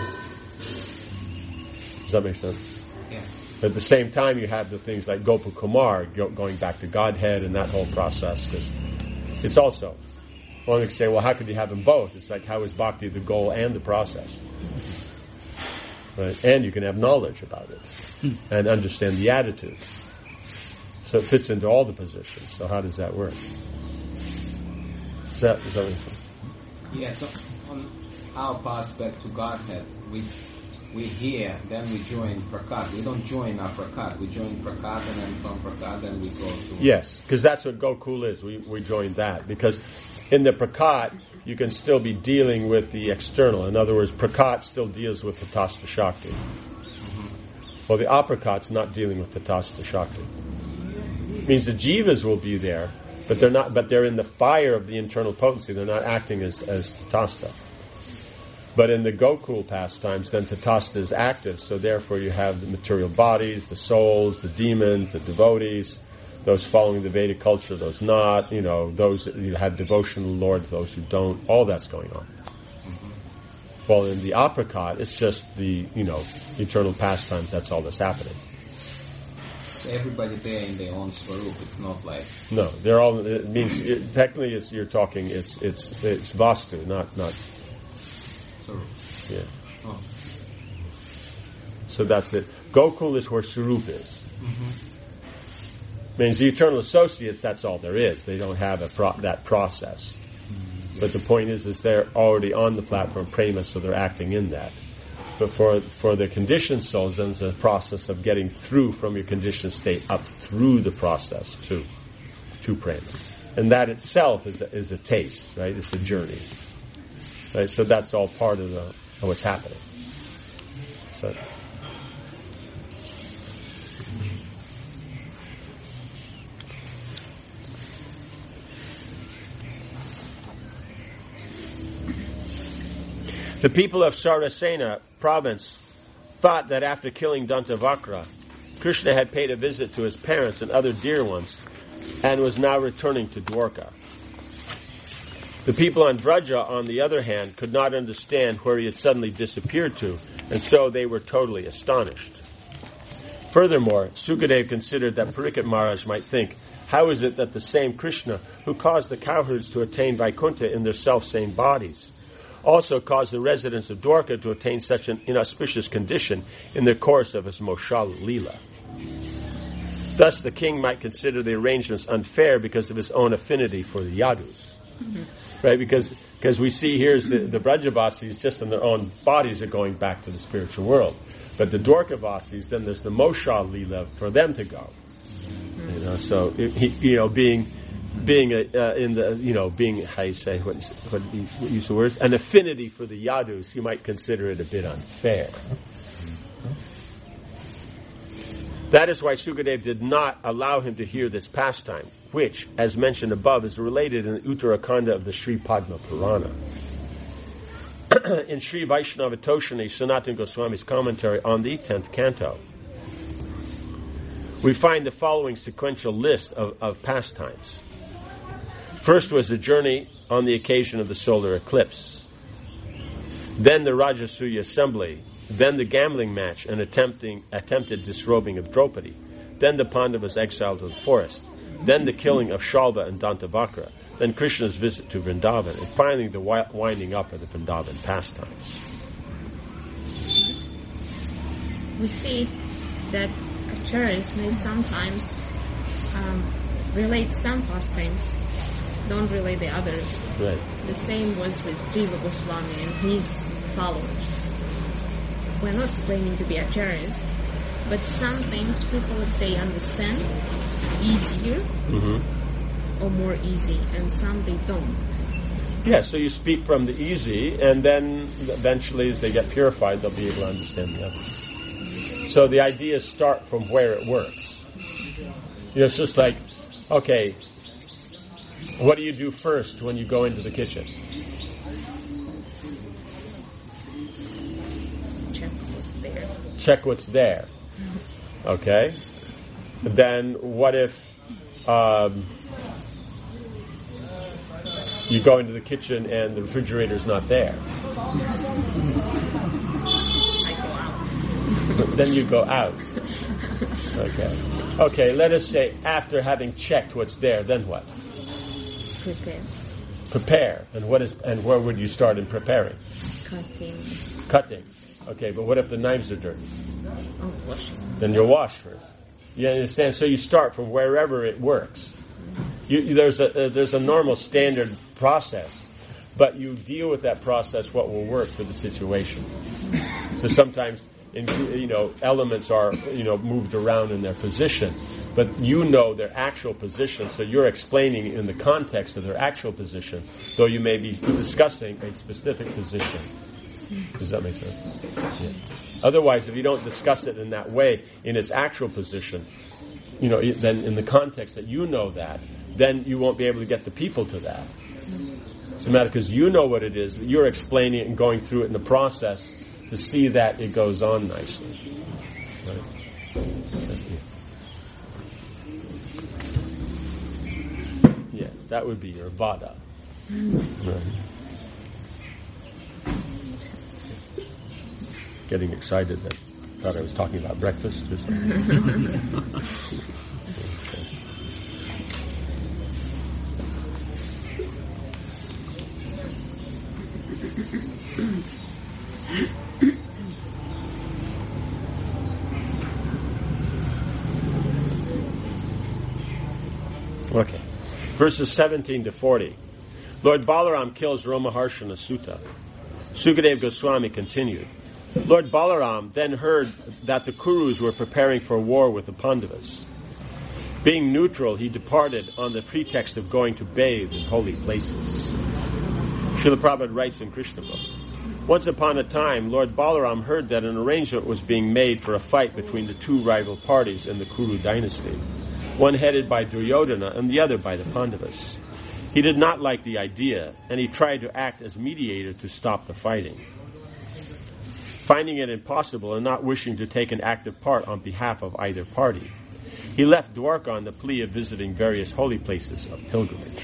Does that make sense? Yeah. At the same time, you have the things like Gopal Kumar go, going back to Godhead and that whole process, because it's also, one can say, well, how could you have them both? It's like, how is bhakti the goal and the process? Right? And you can have knowledge about it and understand the attitude. So it fits into all the positions. So how does that work? Is that, is that what you're saying? Yeah, so on our path back to Godhead, we we hear, then we join Prakat. We don't join our Prakat. We join Prakat, and then from Prakat, then we go to... Yes, because that's what Gokul is. We we join that. Because in the Prakat, you can still be dealing with the external. In other words, Prakat still deals with the Tatastha Shakti. Mm-hmm. Well, the Aprakat's not dealing with the Tatastha Shakti. It means the jivas will be there, but they're not. But they're in the fire of the internal potency. They're not acting as as Tatastha. But in the Gokul pastimes, then Tatastha is active. So therefore, you have the material bodies, the souls, the demons, the devotees, those following the Vedic culture, those not. You know, those you have devotion to the Lord, those who don't. All that's going on. Mm-hmm. Well, in the Aprakat, it's just the you know eternal pastimes. That's all that's happening. So everybody there in their own swarup. It's not like no, they're all. It means it, technically, it's you're talking. It's it's it's vastu, not not. swarup. Yeah. Oh. So that's it. Gokul is where swarup is. Mm-hmm. Means the eternal associates. That's all there is. They don't have a pro- that process. Mm-hmm. But the point is, is they're already on the platform prema, so they're acting in that. But for for the conditioned souls, then it's a process of getting through from your conditioned state up through the process to to prema, and that itself is a, is a taste, right? It's a journey, right? So that's all part of the of what's happening. So. The people of Sarasena province thought that after killing Dantavakra, Krishna had paid a visit to his parents and other dear ones and was now returning to Dwarka. The people on Vraja, on the other hand, could not understand where he had suddenly disappeared to, and so they were totally astonished. Furthermore, Sukadev considered that Parikshit Maharaj might think, how is it that the same Krishna who caused the cowherds to attain Vaikuntha in their self-same bodies also caused the residents of Dwarka to attain such an inauspicious condition in the course of his Moshal Leela? Thus, the king might consider the arrangements unfair because of his own affinity for the Yadus. Mm-hmm. Right? Because because we see here is the, the Brajavasis just in their own bodies are going back to the spiritual world. But the Dwarkavasis, then there's the Moshal Leela for them to go. Mm-hmm. You know, so, he, you know, being... Being a, uh, in the, you know, being, how you say, what, what, what use the words? An affinity for the Yadus, you might consider it a bit unfair. That is why Sukadev did not allow him to hear this pastime, which, as mentioned above, is related in the Uttarakhanda of the Sri Padma Purana. In Sri Vaishnava Toshani, Sanatana Goswami's commentary on the tenth canto, we find the following sequential list of, of pastimes. First was the journey on the occasion of the solar eclipse. Then the Rajasuya assembly. Then the gambling match and attempting, attempted disrobing of Draupadi. Then the Pandavas exiled to the forest. Then the killing of Shalva and Dantavakra. Then Krishna's visit to Vrindavan. And finally the wi- winding up of the Vrindavan pastimes. We see that acharyas may sometimes um, relate some pastimes, don't relate the others. Right. The same was with Jiva Goswami and his followers. We're not claiming to be acharyas, but some things people, they understand easier mm-hmm. or more easy, and some they don't. Yeah, so you speak from the easy, and then eventually as they get purified, they'll be able to understand the others. So the ideas start from where it works. You know, it's just like, okay, what do you do first when you go into the kitchen? Check what's there. Check what's there. Okay? Then what if um, you go into the kitchen and the refrigerator's not there? I go out. Then you go out. Okay. Okay, let us say after having checked what's there, then what? Prepare. Prepare. And what is and where would you start in preparing? Cutting. Cutting. Okay, but what if the knives are dirty? Oh, washing. Then you'll wash first. You understand? So you start from wherever it works. You, there's a uh, there's a normal standard process, but you deal with that process what will work for the situation. So sometimes, in, you know, elements are you know moved around in their position, but you know their actual position. So you're explaining in the context of their actual position, though you may be discussing a specific position. Does that make sense? Yeah. Otherwise, if you don't discuss it in that way, in its actual position, you know, then in the context that you know that, then you won't be able to get the people to that. It's a matter because you know what it is, but you're explaining it and going through it in the process to see that it goes on nicely. Right? Yeah, that would be your vada. Right. Getting excited that I thought I was talking about breakfast or something. Okay. Verses seventeen to forty. Lord Balaram kills Romaharshana Sutta. Sukadeva Goswami continued. Lord Balaram then heard that the Kurus were preparing for war with the Pandavas. Being neutral, he departed on the pretext of going to bathe in holy places. Srila Prabhupada writes in Krishna Book, once upon a time, Lord Balaram heard that an arrangement was being made for a fight between the two rival parties in the Kuru dynasty, one headed by Duryodhana and the other by the Pandavas. He did not like the idea, and he tried to act as mediator to stop the fighting. Finding it impossible and not wishing to take an active part on behalf of either party, he left Dwarka on the plea of visiting various holy places of pilgrimage.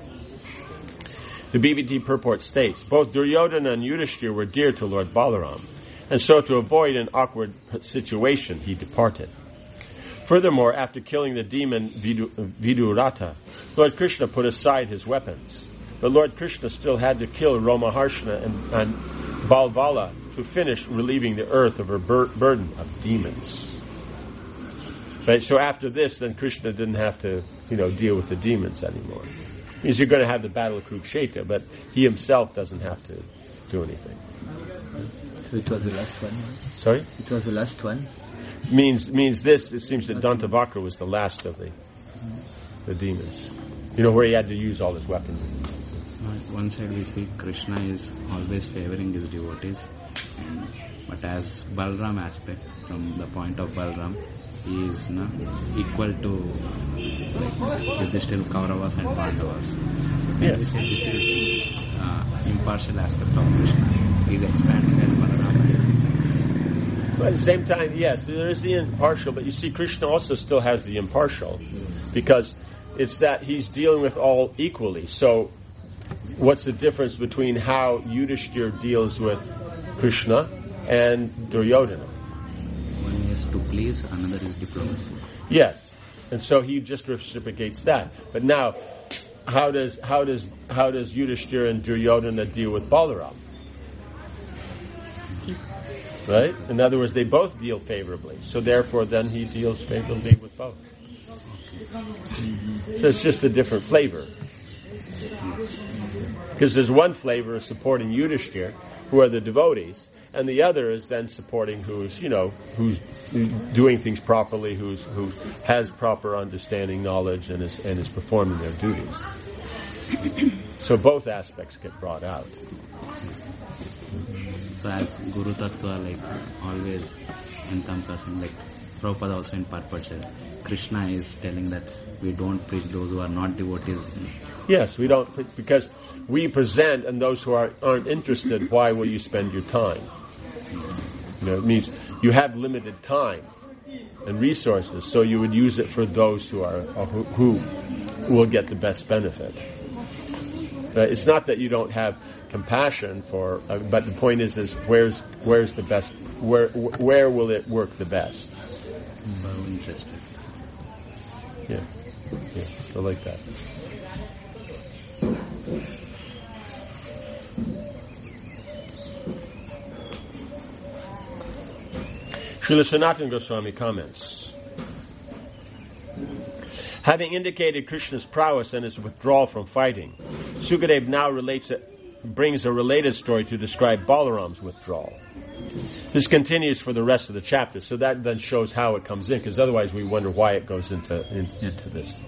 The B B T purport states, both Duryodhana and Yudhishthira were dear to Lord Balaram, and so to avoid an awkward situation, he departed. Furthermore, after killing the demon Vidu- Vidurata, Lord Krishna put aside his weapons. But Lord Krishna still had to kill Romaharshana and, and Balvala to finish relieving the earth of her bur- burden of demons. Right? So after this, then Krishna didn't have to, you know, deal with the demons anymore. It means you're going to have the battle of Kurukshetra, but he himself doesn't have to do anything. So it was the last one. Sorry? It was the last one. Means means this. It seems that Dantavakra was the last of the the demons. You know, where he had to use all his weaponry. Uh, one side we see Krishna is always favoring his devotees, and, but as Balram aspect, from the point of Balram, he is no, equal to like Yudhishthira, Kauravas and Pandavas. And Yeah. we say this is uh, impartial aspect of Krishna. He is expanding as Balram. But at the same time, yes, there is the impartial, but you see Krishna also still has the impartial, because it's that he's dealing with all equally. So what's the difference between how Yudhishthira deals with Krishna and Duryodhana? One is to please, another is diplomacy. Yes. And so he just reciprocates that. But now, how does how does how does Yudhishthira and Duryodhana deal with Balaram? Right? In other words, they both deal favorably. So therefore, then he deals favorably with both. So it's just a different flavor. Because there's one flavor of supporting Yudhishthira, who are the devotees, and the other is then supporting who's, you know, who's doing things properly, who's who has proper understanding, knowledge, and is and is performing their duties. So both aspects get brought out. So as Guru Tattva, like always encompassing, like Prabhupada also in purport says, Krishna is telling that we don't preach those who are not devotees. Yes, we don't, because we present, and those who are, aren't interested, why will you spend your time? You know, it means you have limited time and resources, so you would use it for those who are who, who will get the best benefit. Right? It's not that you don't have compassion for, uh, but the point is, is where's where's the best? Where where will it work the best? Interested. Yeah, yeah. So like that. Srila Sanatana Goswami comments. Having indicated Krishna's prowess and his withdrawal from fighting, Sukadeva now relates a, brings a related story to describe Balaram's withdrawal. This continues for the rest of the chapter, so that then shows how it comes in, because otherwise we wonder why it goes into in, into this.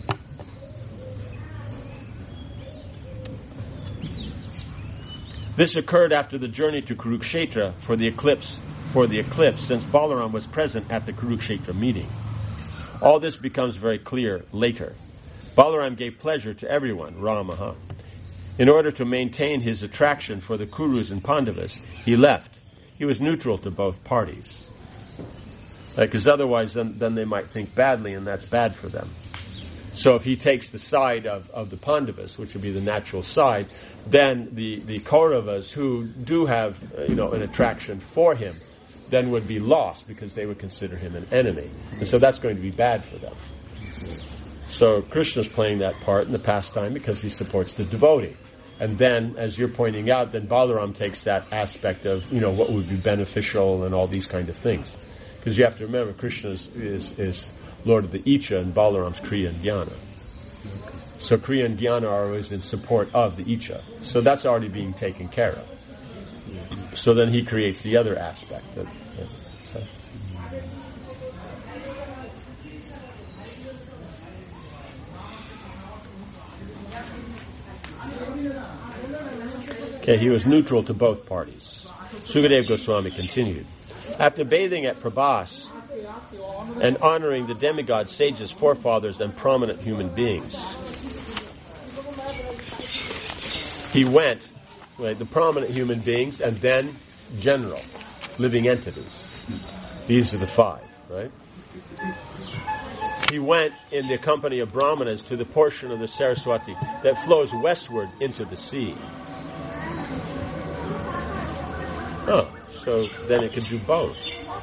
This occurred after the journey to Kurukshetra for the eclipse, for the eclipse, since Balaram was present at the Kurukshetra meeting. All this becomes very clear later. Balaram gave pleasure to everyone, Ramaha. In order to maintain his attraction for the Kurus and Pandavas, he left. He was neutral to both parties. Because like, otherwise then, then they might think badly, and that's bad for them. So if he takes the side of, of the Pandavas, which would be the natural side, then the, the Kauravas, who do have you know an attraction for him, then would be lost because they would consider him an enemy. And so that's going to be bad for them. So Krishna's playing that part in the pastime because he supports the devotee. And then, as you're pointing out, then Balaram takes that aspect of, you know, what would be beneficial and all these kind of things. Because you have to remember, Krishna is, is, is Lord of the Icha and Balaram's Kriya and Jnana. So Kriya and Jnana are always in support of the Icha. So that's already being taken care of. So then he creates the other aspect. Of, yeah, so. Okay, he was neutral to both parties. Sukadeva Goswami continued. After bathing at Prabhas and honoring the demigod sages, forefathers, and prominent human beings, he went, right, the prominent human beings, and then general, living entities. These are the five, right? He went in the company of Brahmanas to the portion of the Saraswati that flows westward into the sea. Oh, so then it could do both.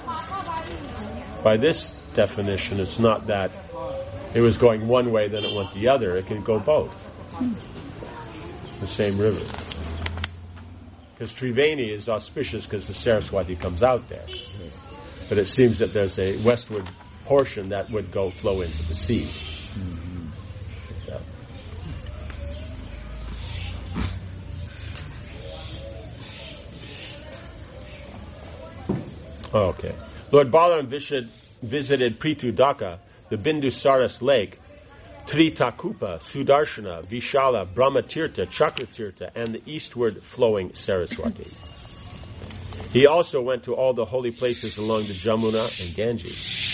By this definition, it's not that it was going one way, then it went the other. It can go both. The same river. Because Triveni is auspicious because the Saraswati comes out there. But it seems that there's a westward portion that would go flow into the sea. Mm-hmm. Yeah. Oh, okay. Lord Balaram visited, visited Pritudaka, the Bindusaras lake, Tritakupa, Sudarshana, Vishala, Brahmatirtha, Chakratirtha, and the eastward flowing Saraswati. He also went to all the holy places along the Jamuna and Ganges.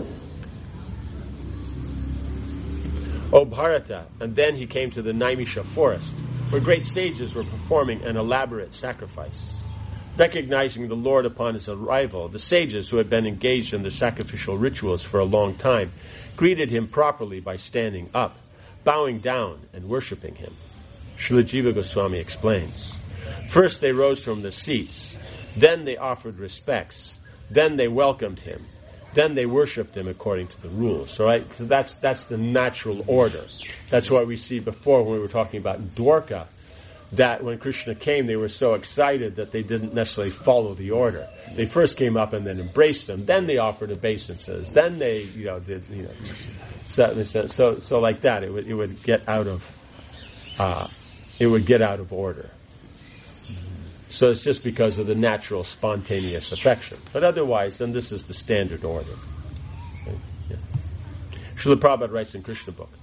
O Bharata, and then he came to the Naimisha forest, where great sages were performing an elaborate sacrifice. Recognizing the Lord upon his arrival, the sages who had been engaged in the sacrificial rituals for a long time greeted him properly by standing up, bowing down, and worshipping him. Srila Jiva Goswami explains. First they rose from their seats, then they offered respects, then they welcomed him, then they worshipped him according to the rules. So, right, so that's that's the natural order. That's why we see before when we were talking about Dwarka, that when Krishna came, they were so excited that they didn't necessarily follow the order. They first came up and then embraced him. Then they offered obeisances. Then they, you know, did, you know, so so, so like that. It would it would get out of, uh, it would get out of order. So it's just because of the natural spontaneous affection. But otherwise, then this is the standard order. Okay? Yeah. Srila Prabhupada writes in Krishna book.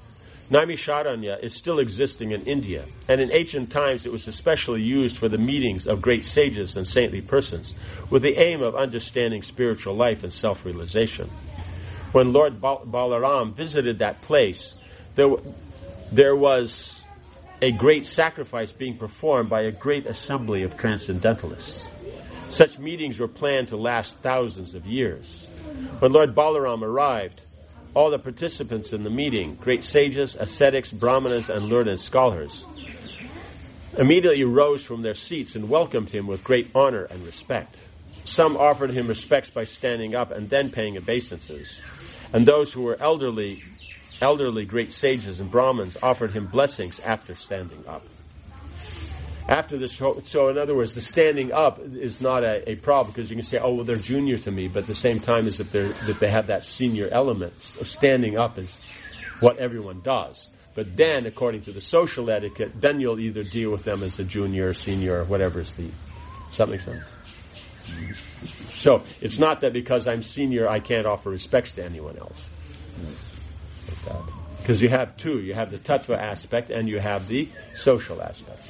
Naimisharanya is still existing in India, and in ancient times it was especially used for the meetings of great sages and saintly persons with the aim of understanding spiritual life and self-realization. When Lord Bal- Balaram visited that place, there, w- there was a great sacrifice being performed by a great assembly of transcendentalists. Such meetings were planned to last thousands of years. When Lord Balaram arrived, all the participants in the meeting, great sages, ascetics, brahmanas, and learned scholars, immediately rose from their seats and welcomed him with great honor and respect. Some offered him respects by standing up and then paying obeisances, and those who were elderly, elderly great sages and brahmins offered him blessings after standing up. After this, so in other words, the standing up is not a, a problem, because you can say, oh, well, they're junior to me, but at the same time as if they're that they have that senior element. Standing up is what everyone does. But then, according to the social etiquette, then you'll either deal with them as a junior or senior or whatever is the something something. So it's not that because I'm senior I can't offer respects to anyone else. Because you have two. You have the tattva aspect and you have the social aspect.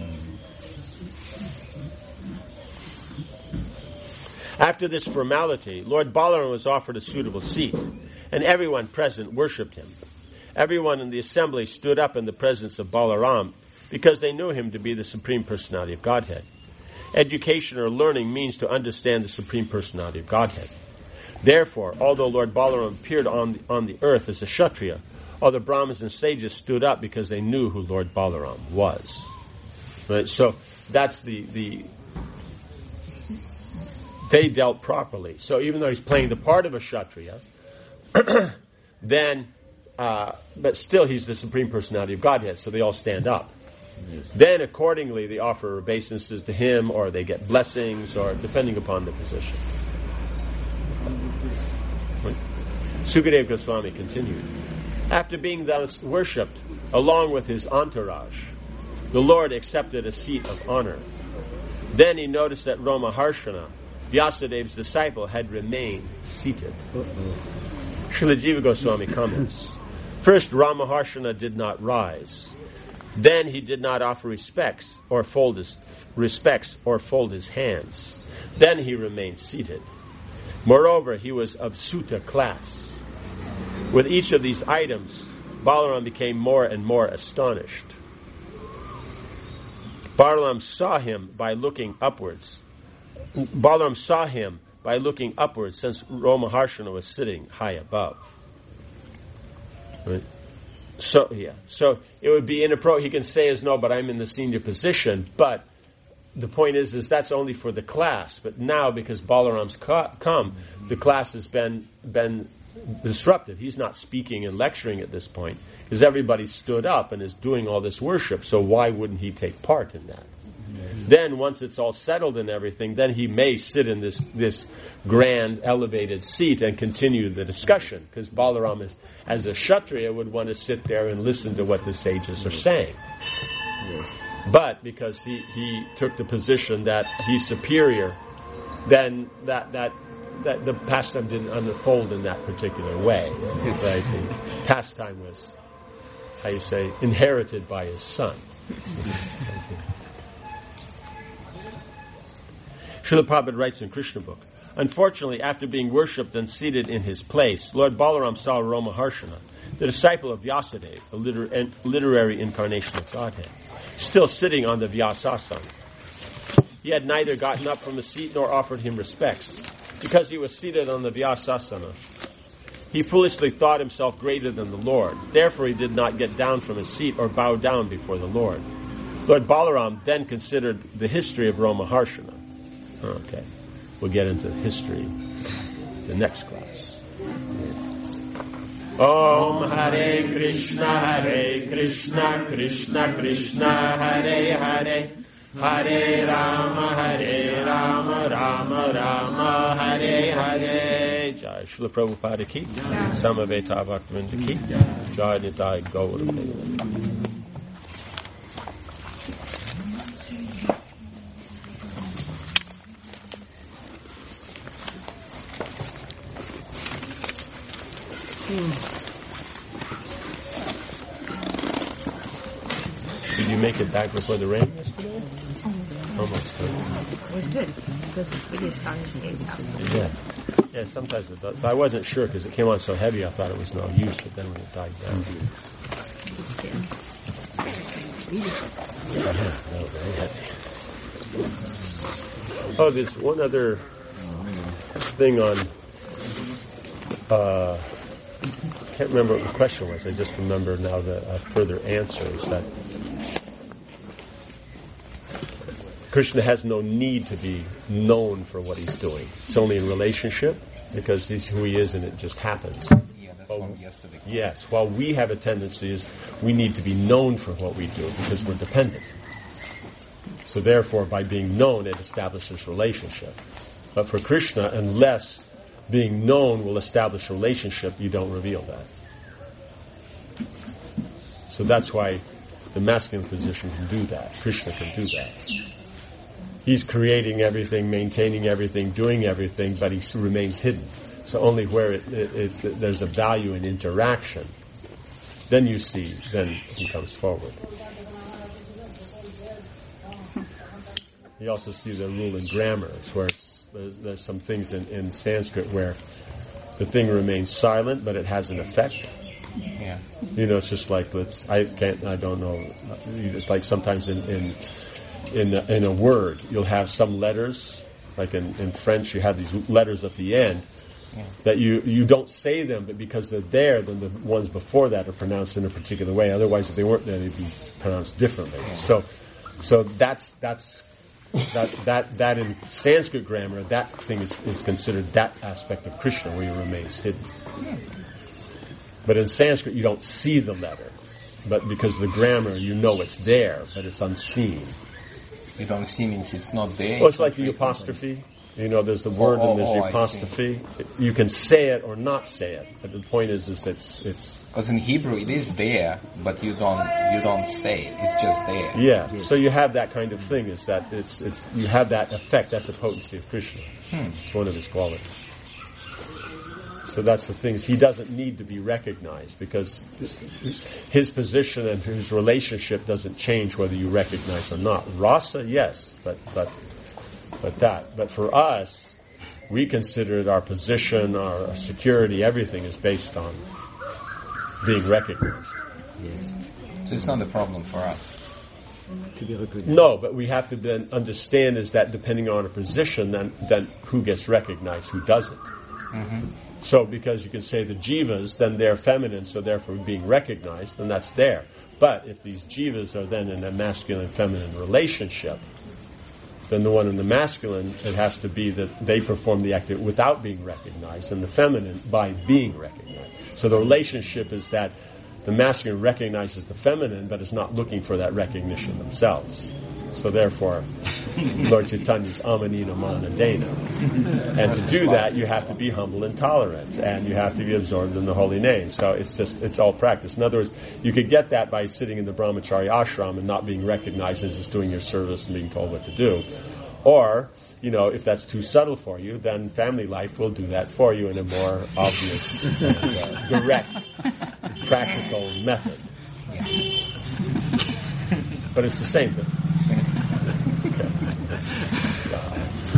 After this formality, Lord Balaram was offered a suitable seat, and everyone present worshipped him. Everyone in the assembly stood up in the presence of Balaram because they knew him to be the Supreme Personality of Godhead. Education or learning means to understand the Supreme Personality of Godhead. Therefore, although Lord Balaram appeared on the, on the earth as a Kshatriya, all the Brahmins and sages stood up because they knew who Lord Balaram was. Right? So that's the, the they dealt properly. So even though he's playing the part of a Kshatriya, then uh, but still he's the Supreme Personality of Godhead, so they all stand up. Yes. Then accordingly they offer obeisances to him, or they get blessings, or depending upon the position. Sukadeva Goswami continued. After being thus worshipped along with his entourage, the Lord accepted a seat of honor. Then he noticed that Ramaharshana, Vyasadev's disciple, had remained seated. Srila Jiva Goswami comments. First, Ramaharshana did not rise. Then he did not offer respects or fold his respects or fold his hands. Then he remained seated. Moreover, he was of Sutta class. With each of these items, Balaram became more and more astonished. Balaram saw him by looking upwards. Balaram saw him by looking upwards, since Ramaharshana was sitting high above. Right? So yeah, so it would be inappropriate. He can say as no, but I'm in the senior position. But the point is, is that's only for the class. But now, because Balaram's ca- come, the class has been been disrupted. He's not speaking and lecturing at this point, because everybody stood up and is doing all this worship. So why wouldn't he take part in that? Mm-hmm. Then, once it's all settled and everything, then he may sit in this this grand elevated seat and continue the discussion, because Balaram is, as a Kshatriya, would want to sit there and listen to what the sages are saying. Yes. But because he, he took the position that he's superior, then that that that the pastime didn't unfold in that particular way. Right? The pastime was, how you say, inherited by his son. Srila Prabhupada writes in Krishna book, unfortunately, after being worshipped and seated in his place, Lord Balaram saw Ramaharshana, the disciple of Vyasadeva, a liter- literary incarnation of Godhead, still sitting on the Vyasasana. He had neither gotten up from the seat nor offered him respects, because he was seated on the Vyasasana. He foolishly thought himself greater than the Lord. Therefore he did not get down from his seat or bow down before the Lord. Lord Balaram then considered the history of Ramaharshana. Okay, we'll get into the history the next class. Om Hare Krishna, Hare Krishna, Krishna Krishna, Hare Hare, Hare Rama, Hare Rama, Rama Rama, Hare Hare. Jai Srila Prabhupada ki, Samaveta Bhaktivinoda ki, Jai Nitai Gaura Premanande. Hmm. make it back before the rain yesterday? Almost. It was good because the previous time it gave out. Yeah. Yeah, sometimes it does. So I wasn't sure because it came on so heavy I thought it was no use, but then when it died down. Yeah. Really good. Yeah, no, very heavy. Oh, there's one other thing on, uh, I can't remember what the question was. I just remember now the uh, further answer is that Krishna has no need to be known for what he's doing. It's only in relationship because he's who he is and it just happens. Yeah, that's Oh, from yesterday. Yes, while we have a tendency is we need to be known for what we do because we're dependent. So therefore, by being known, it establishes relationship. But for Krishna, unless being known will establish a relationship, you don't reveal that. So that's why the masculine position can do that. Krishna can do that. He's creating everything, maintaining everything, doing everything, but he remains hidden. So only where it, it, it's, there's a value in interaction, then you see, then he comes forward. You also see the rule in grammar, where it's, there's, there's some things in, in Sanskrit where the thing remains silent, but it has an effect. Yeah. You know, it's just like, let's, I can't, I don't know, it's like sometimes in, in, in, a, in a word, you'll have some letters, like in, in French, you have these letters at the end, yeah. that you, you don't say them, but because they're there, then the ones before that are pronounced in a particular way. Otherwise, if they weren't there, they'd be pronounced differently. Yeah. So, so that's, that's, that, that, that in Sanskrit grammar, that thing is, is considered that aspect of Krishna where he remains hidden. But in Sanskrit, you don't see the letter. But because of the grammar, you know it's there, but it's unseen. You don't see means it's not there. Well, it's like the apostrophe. You know, there's the word oh, and there's oh, the I apostrophe. You can say it or not say it. But the point is, is it's it's. Because in Hebrew it is there, but you don't you don't say it. It's just there. Yeah. So you have that kind of thing. Is that it's it's you have that effect. That's the potency of Krishna. Hmm. It's one of his qualities. So that's the thing. Is he doesn't need to be recognized because his position and his relationship doesn't change whether you recognize or not. Rasa, yes, but but. But that, but for us, we consider it our position, our security, everything is based on being recognized. Yes. So it's not a problem for us. To be recognized. No, but we have to then understand is that depending on a position, then, then who gets recognized, who doesn't. Mm-hmm. So because you can say the jivas, then they're feminine, so therefore being recognized, then that's there. But if these jivas are then in a masculine-feminine relationship, then the one in the masculine, it has to be that they perform the activity without being recognized, and the feminine by being recognized. So the relationship is that the masculine recognizes the feminine, but is not looking for that recognition themselves. So therefore, Lord Chaitanya's Amanina Manadena. And to do that, you have to be humble and tolerant, and you have to be absorbed in the holy name. So it's just, it's all practice. In other words, you could get that by sitting in the brahmachari ashram and not being recognized as just doing your service and being told what to do. Or, you know, if that's too subtle for you, then family life will do that for you in a more obvious, and, uh, direct, practical method. But it's the same thing. Okay.